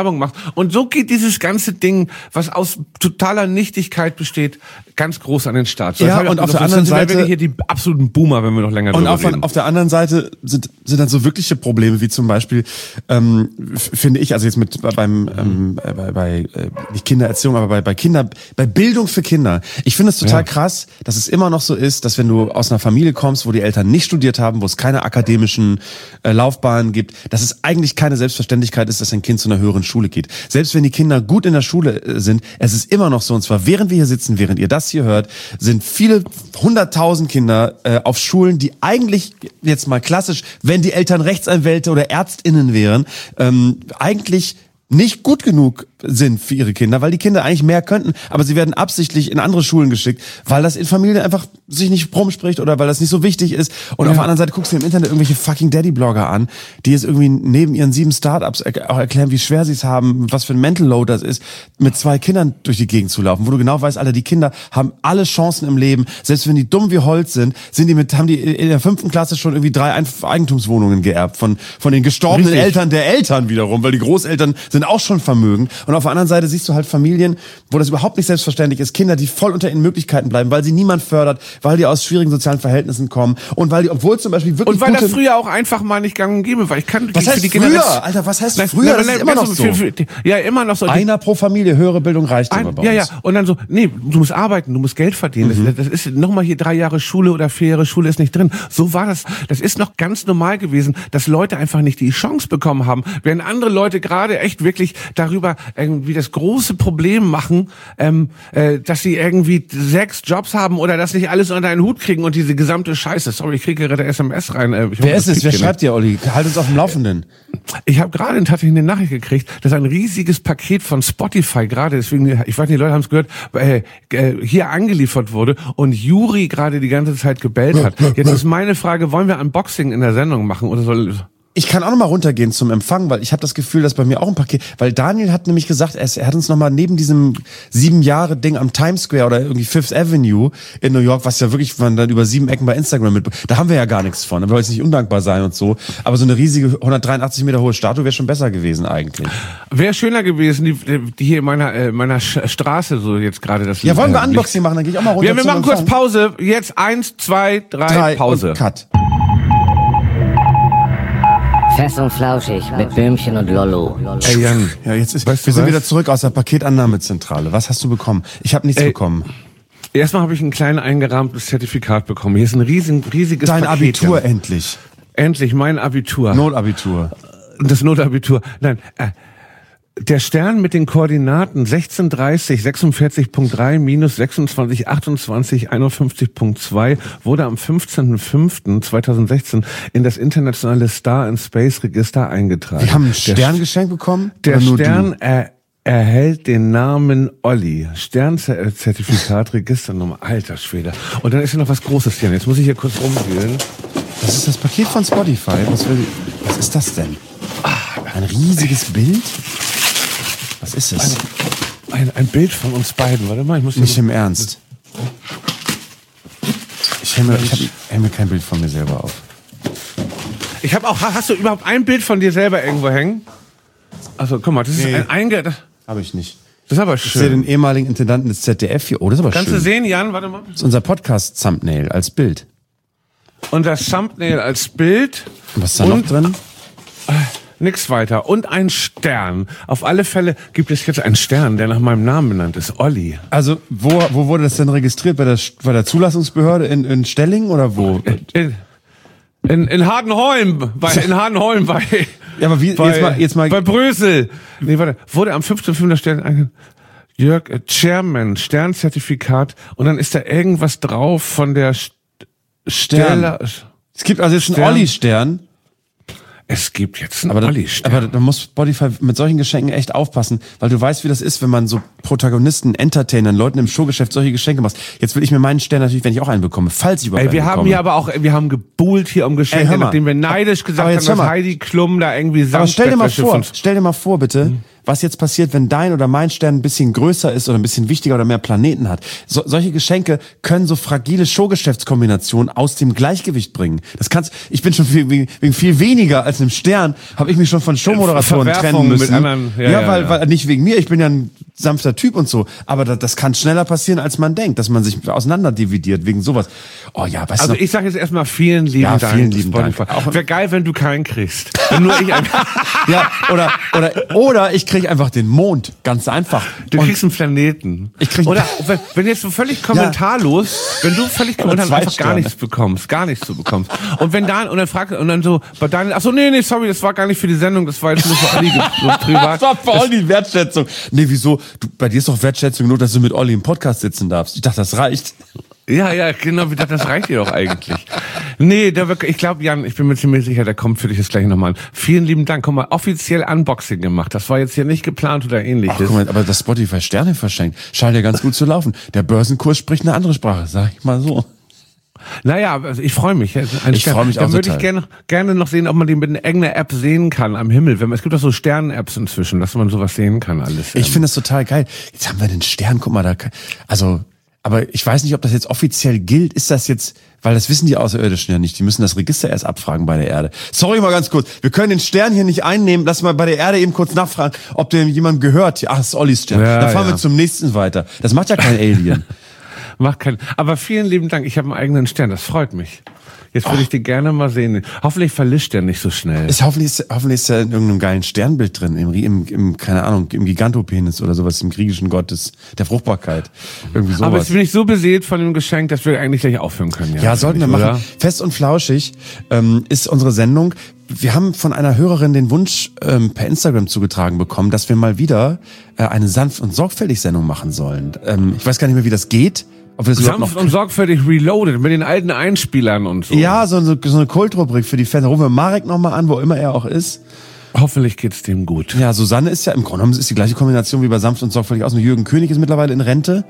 Werbung machst. Und so geht dieses ganze Ding, was aus totaler Nichtigkeit besteht, ganz groß an den Start. So, ja, und auf der anderen Seite sind wir hier die absoluten Boomer, wenn wir noch länger und drüber auf, reden. auf der anderen Seite sind sind dann so wirkliche Probleme, wie zum Beispiel ähm, f- finde ich, also jetzt mit beim ähm, bei, bei äh, nicht Kindererziehung, aber bei bei Kinder bei Bildung für Kinder. Ich finde es total Ja. krass, dass es immer noch so ist, dass wenn du aus einer Familie kommst, wo die Eltern nicht studiert haben, wo es keine akademischen äh, Laufbahnen gibt, dass es eigentlich keine Selbstverständlichkeit ist, dass ein Kind zu einer höheren Schule geht. Selbst wenn die Kinder gut in der Schule äh, sind, es ist immer noch so, und zwar während wir hier sitzen, während ihr das hier hört, sind viele hunderttausend Kinder äh, auf Schulen, die eigentlich jetzt mal klassisch, wenn die Eltern Rechtsanwälte oder ÄrztInnen wären, ähm, eigentlich nicht gut genug sind für ihre Kinder, weil die Kinder eigentlich mehr könnten, aber sie werden absichtlich in andere Schulen geschickt, weil das in Familien einfach sich nicht rumspricht oder weil das nicht so wichtig ist. Und Ja. auf der anderen Seite guckst du im Internet irgendwelche fucking Daddy-Blogger an, die jetzt irgendwie neben ihren sieben Startups er- auch erklären, wie schwer sie es haben, was für ein Mental Load das ist, mit zwei Kindern durch die Gegend zu laufen, wo du genau weißt, Alter, die Kinder haben alle Chancen im Leben, selbst wenn die dumm wie Holz sind, sind die mit, haben die in der fünften Klasse schon irgendwie drei Ein- Eigentumswohnungen geerbt von, von den gestorbenen Richtig. Eltern der Eltern wiederum, weil die Großeltern sind auch schon vermögend. Und auf der anderen Seite siehst du halt Familien, wo das überhaupt nicht selbstverständlich ist, Kinder, die voll unter ihren Möglichkeiten bleiben, weil sie niemand fördert, weil die aus schwierigen sozialen Verhältnissen kommen und weil die, obwohl zum Beispiel wirklich Und weil gute, das früher auch einfach mal nicht gang und gäbe war. Ich kann was für heißt die früher? Generation- Alter, was heißt Nein, früher? nein, Das nein, ist immer noch ganz so. für- für- Ja, immer noch so. Die- Einer pro Familie, höhere Bildung reicht Ein, immer bei ja, ja. uns. Und dann so, nee, du musst arbeiten, du musst Geld verdienen. Mhm. Das, das ist nochmal hier drei Jahre Schule oder vier Jahre Schule ist nicht drin. So war das. Das ist noch ganz normal gewesen, dass Leute einfach nicht die Chance bekommen haben. Während andere Leute gerade echt wirklich darüber irgendwie das große Problem machen, ähm, äh, dass sie irgendwie sechs Jobs haben oder das nicht alles unter einen Hut kriegen und diese gesamte Scheiße. Sorry, ich kriege gerade S M S rein. Äh, ich hoffe, Wer ist das es? Wer piept hier schreibt dir, Olli? Halt uns auf dem Laufenden. Ich habe gerade tatsächlich eine Nachricht gekriegt, dass ein riesiges Paket von Spotify gerade, deswegen, ich weiß nicht, die Leute haben es gehört, äh, äh, hier angeliefert wurde und Juri gerade die ganze Zeit gebellt hat. Jetzt ist meine Frage, wollen wir Unboxing in der Sendung machen oder soll... Ich kann auch noch mal runtergehen zum Empfang, weil ich habe das Gefühl, dass bei mir auch ein Paket, weil Daniel hat nämlich gesagt, er, ist- er hat uns noch mal neben diesem sieben Jahre Ding am Times Square oder irgendwie Fifth Avenue in New York, was ja wirklich man dann über sieben Ecken bei Instagram mit, da haben wir ja gar nichts von, da wollen wir jetzt nicht undankbar sein und so, aber so eine riesige hundertdreiundachtzig Meter hohe Statue wäre schon besser gewesen eigentlich. Wäre schöner gewesen, die, die hier in meiner, äh, meiner Sch- Straße so jetzt gerade das... Ja, wollen wir äh, Unboxing machen, dann gehe ich auch mal runter. Ja, wir zum machen kurz Empfang. Pause. Jetzt eins, zwei, drei, Drei Pause. und Cut. Fest und flauschig mit Böhmchen und Lollo. Ey, Jan, Ja, jetzt ist, Weißt du wir sind was? wieder zurück aus der Paketannahmezentrale. Was hast du bekommen? Ich habe nichts Ey, bekommen. erstmal habe ich ein klein eingerahmtes Zertifikat bekommen. Hier ist ein riesen, riesiges Dein Paket. Abitur Jan. endlich. Endlich, mein Abitur. Notabitur. Das Notabitur. Nein, äh, der Stern mit den Koordinaten sechzehn dreißig sechsundvierzig Punkt drei minus sechsundzwanzig achtundzwanzig einundfünfzig Punkt zwei wurde am fünfzehnten fünften zweitausendsechzehn in das internationale Star and Space Register eingetragen. Wir haben ein Der Stern geschenkt bekommen? Der Oder nur Stern du? er, erhält den Namen Olli. Sternzertifikat, Registernummer. Alter Schwede. Und dann ist hier noch was Großes hier. Jetzt muss ich hier kurz rumwühlen. Das ist das Paket von Spotify. Was, will, was ist das denn? Ein riesiges Bild? Was ist es? Ein, ein Bild von uns beiden. Warte mal, ich muss hier Nicht im Ernst. Ich hänge mir, ich hab, häng mir kein Bild von mir selber auf. Ich habe auch. Hast du überhaupt ein Bild von dir selber irgendwo hängen? Also guck mal, das ist Nee. ein Einge. Das Habe ich nicht. ist aber Ich sehe schön. den ehemaligen Intendanten des Z D F hier. Oh, das ist aber Kannst schön. du sehen, Jan? Warte mal. Das ist unser Podcast-Thumbnail als Bild. Und das Thumbnail als Bild. Und was ist da noch Und- drin? Nix weiter. Und ein Stern. Auf alle Fälle gibt es jetzt einen Stern, der nach meinem Namen benannt ist. Olli. Also, wo, wo wurde das denn registriert? Bei der, bei der Zulassungsbehörde in, in Stellingen oder wo? In, in, in Hardenholm. Bei, in Hardenholm bei... Ja, aber wie, bei, jetzt mal, jetzt mal. bei Brösel. Nee, warte. Wurde am fünfzehnten fünften Stern einge... Jörg, äh, Chairman, Sternzertifikat. Und dann ist da irgendwas drauf von der St Stelle... Es gibt also jetzt einen Stern. Olli-Stern. Es gibt jetzt einen Aber, da, Olli-Stern. aber da muss Spotify mit solchen Geschenken echt aufpassen, weil du weißt, wie das ist, wenn man so Protagonisten, Entertainern, Leuten im Showgeschäft solche Geschenke macht. Jetzt will ich mir meinen Stern natürlich, wenn ich auch einen bekomme, falls ich überhaupt Ey, wir einen haben bekomme. hier aber auch, wir haben gebuhlt hier um Ey, Geschenke, hör mal. nachdem wir neidisch gesagt Aber haben, jetzt hör dass mal. Heidi Klum da irgendwie Aber stell dir mal Samtbettwäsche vor, von... stell dir mal vor, bitte, was jetzt passiert, wenn dein oder mein Stern ein bisschen größer ist oder ein bisschen wichtiger oder mehr Planeten hat. So, solche Geschenke können so fragile Showgeschäftskombinationen aus dem Gleichgewicht bringen. Das kannst, ich bin schon viel, wegen, wegen viel weniger als einem Stern, habe ich mich schon von Showmoderatoren trennen müssen. Mit anderen, ja, ja, ja, weil, ja. weil nicht wegen mir, ich bin ja ein sanfter Typ und so, aber das, das kann schneller passieren, als man denkt, dass man sich auseinanderdividiert wegen sowas. Oh ja, weißt Also du. ich sage jetzt erstmal vielen lieben Ja, Dank. vielen lieben Dank. Wäre geil, wenn du keinen kriegst. Wenn nur ich einfach, Ja, oder, oder, oder ich krieg einfach den Mond. Ganz einfach. du Und kriegst einen Planeten. Ich krieg- Oder wenn, wenn jetzt so völlig kommentarlos, wenn du völlig Oder und dann zwei einfach gar Sterne. nichts bekommst, gar nichts zu bekommst. Und wenn dann, und dann fragt, und dann so, bei Daniel, ach so, nee, nee, sorry, das war gar nicht für die Sendung, das war jetzt nur für Olli ge- so privat. das war voll die Wertschätzung. Nee, wieso? Du, bei dir ist doch Wertschätzung nur, dass du mit Olli im Podcast sitzen darfst. Ich dachte, das reicht. Ja, ja, genau, wie das das reicht dir doch eigentlich. Nee, da wirklich, ich glaube, Jan, ich bin mir ziemlich sicher, der kommt für dich jetzt gleich nochmal an. Vielen lieben Dank. Guck mal, offiziell Unboxing gemacht. Das war jetzt hier nicht geplant oder Ach, ähnliches. guck mal, aber das Spotify Sterne verschenkt, scheint ja ganz gut zu laufen. Der Börsenkurs spricht eine andere Sprache, sag ich mal so. Naja, also ich freue mich. Ein Ich Stern. freu mich Dann auch würde ich total. gerne, gerne noch sehen, ob man den mit irgendeiner App sehen kann am Himmel. Wenn man, es gibt doch so Sternen-Apps inzwischen, dass man sowas sehen kann alles. Ich finde das total geil. Jetzt haben wir den Stern, guck mal, da, also, aber ich weiß nicht, ob das jetzt offiziell gilt. Ist das jetzt, weil das wissen die Außerirdischen ja nicht. Die müssen das Register erst abfragen bei der Erde. Sorry mal ganz kurz. Wir können den Stern hier nicht einnehmen. Lass mal bei der Erde eben kurz nachfragen, ob der jemandem gehört. Ach, das ist Ollis Stern. Ja, Dann fahren ja. wir zum nächsten weiter. Das macht ja kein Alien. Macht keinen. Aber vielen lieben Dank. Ich habe einen eigenen Stern. Das freut mich. Jetzt würde ich den gerne mal sehen. Hoffentlich verlischt der nicht so schnell. Ist hoffentlich, ist, hoffentlich ist er in irgendeinem geilen Sternbild drin, im, im, im keine Ahnung, im Gigantopenis oder sowas, im griechischen Gott des, der Fruchtbarkeit. Irgendwie sowas. Aber jetzt bin ich so beseelt von dem Geschenk, dass wir eigentlich gleich aufhören können. Ja, sollten wir machen. Oder? Fest und flauschig ähm, ist unsere Sendung. Wir haben von einer Hörerin den Wunsch ähm, per Instagram zugetragen bekommen, dass wir mal wieder äh, eine sanft und sorgfältig Sendung machen sollen. Ähm, ich weiß gar nicht mehr, wie das geht. Ob wir das überhaupt Sanft noch und sorgfältig reloaded mit den alten Einspielern und so. ja, so, so, so eine Kultrubrik für die Fans. Rufen wir Marek nochmal an, wo immer er auch ist. Hoffentlich geht's dem gut. Ja, Susanne ist ja im Grunde genommen ist die gleiche Kombination wie bei sanft und sorgfältig aus. Und Jürgen König ist mittlerweile in Rente.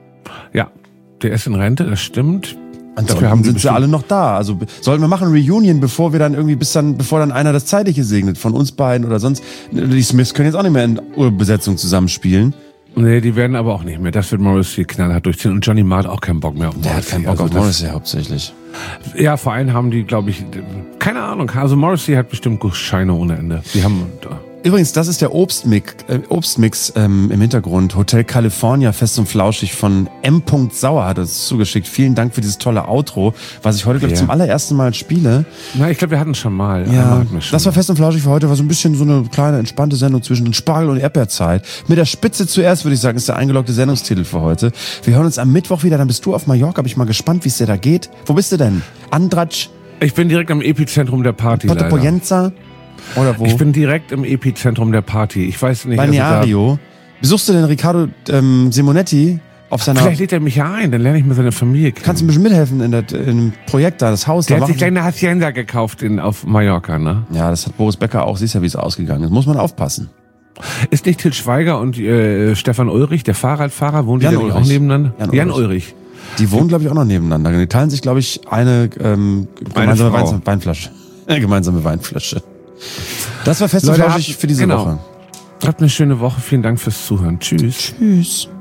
Ja, der ist in Rente, das stimmt. Ansonsten haben die sind sie bestimmt- alle noch da. Also be- sollten wir machen Reunion, bevor wir dann irgendwie bis dann, bevor dann einer das Zeitliche segnet von uns beiden oder sonst. Die Smiths können jetzt auch nicht mehr in Urbesetzung zusammenspielen. Nee, die werden aber auch nicht mehr. Das wird Morrissey knallhart durchziehen. Und Johnny Marr hat auch keinen Bock mehr auf Morrissey. Der hat keinen Bock Also auf das- Morrissey hauptsächlich. Ja, vor allem haben die, glaube ich, keine Ahnung. Also Morrissey hat bestimmt Scheine ohne Ende. Die haben... Übrigens, das ist der Obstmix, äh, Obstmix ähm, im Hintergrund. Hotel California, fest und flauschig von M. Sauer hat es zugeschickt. Vielen Dank für dieses tolle Outro, was ich heute, glaube ich, Ja. zum allerersten Mal spiele. Na, ich glaube, wir hatten es schon mal. Einmal Ja, hatten wir schon das war mal. fest und flauschig für heute. War so ein bisschen so eine kleine, entspannte Sendung zwischen den Spargel- und Erdbeerzeit. Mit der Spitze zuerst, würde ich sagen, ist der eingeloggte Sendungstitel für heute. Wir hören uns am Mittwoch wieder. Dann bist du auf Mallorca. Bin ich mal gespannt, wie es dir da geht. Wo bist du denn? Andratsch, Ich bin direkt am Epizentrum der Party, Porto leider. Poyenza? Oder wo? Ich bin direkt im Epizentrum der Party. Ich weiß nicht... also da- Balneario. Besuchst du denn Riccardo ähm, Simonetti auf seiner... Vielleicht lädt er mich ja ein, dann lerne ich mal seine Familie kennen. Kannst du ein bisschen mithelfen in, der, in dem Projekt da, das Haus Der da hat sich machen? gleich eine Hacienda gekauft in, auf Mallorca, ne? Ja, das hat Boris Becker auch. Siehst ja, wie es ausgegangen ist. Muss man aufpassen. Ist nicht Til Schweiger und äh, Stefan Ulrich, der Fahrradfahrer, wohnen die Jan da nicht auch Ulrich. nebeneinander? Jan Jan Ulrich. Ulrich. Die wohnen, glaube ich, auch noch nebeneinander. Die teilen sich, glaube ich, eine ähm, gemeinsame Frau. Wein, Weinflasche. Eine gemeinsame Weinflasche. Das war fest und Leute, flauschig habt- für diese genau. Woche. Habt eine schöne Woche. Vielen Dank fürs Zuhören. Tschüss. Tschüss.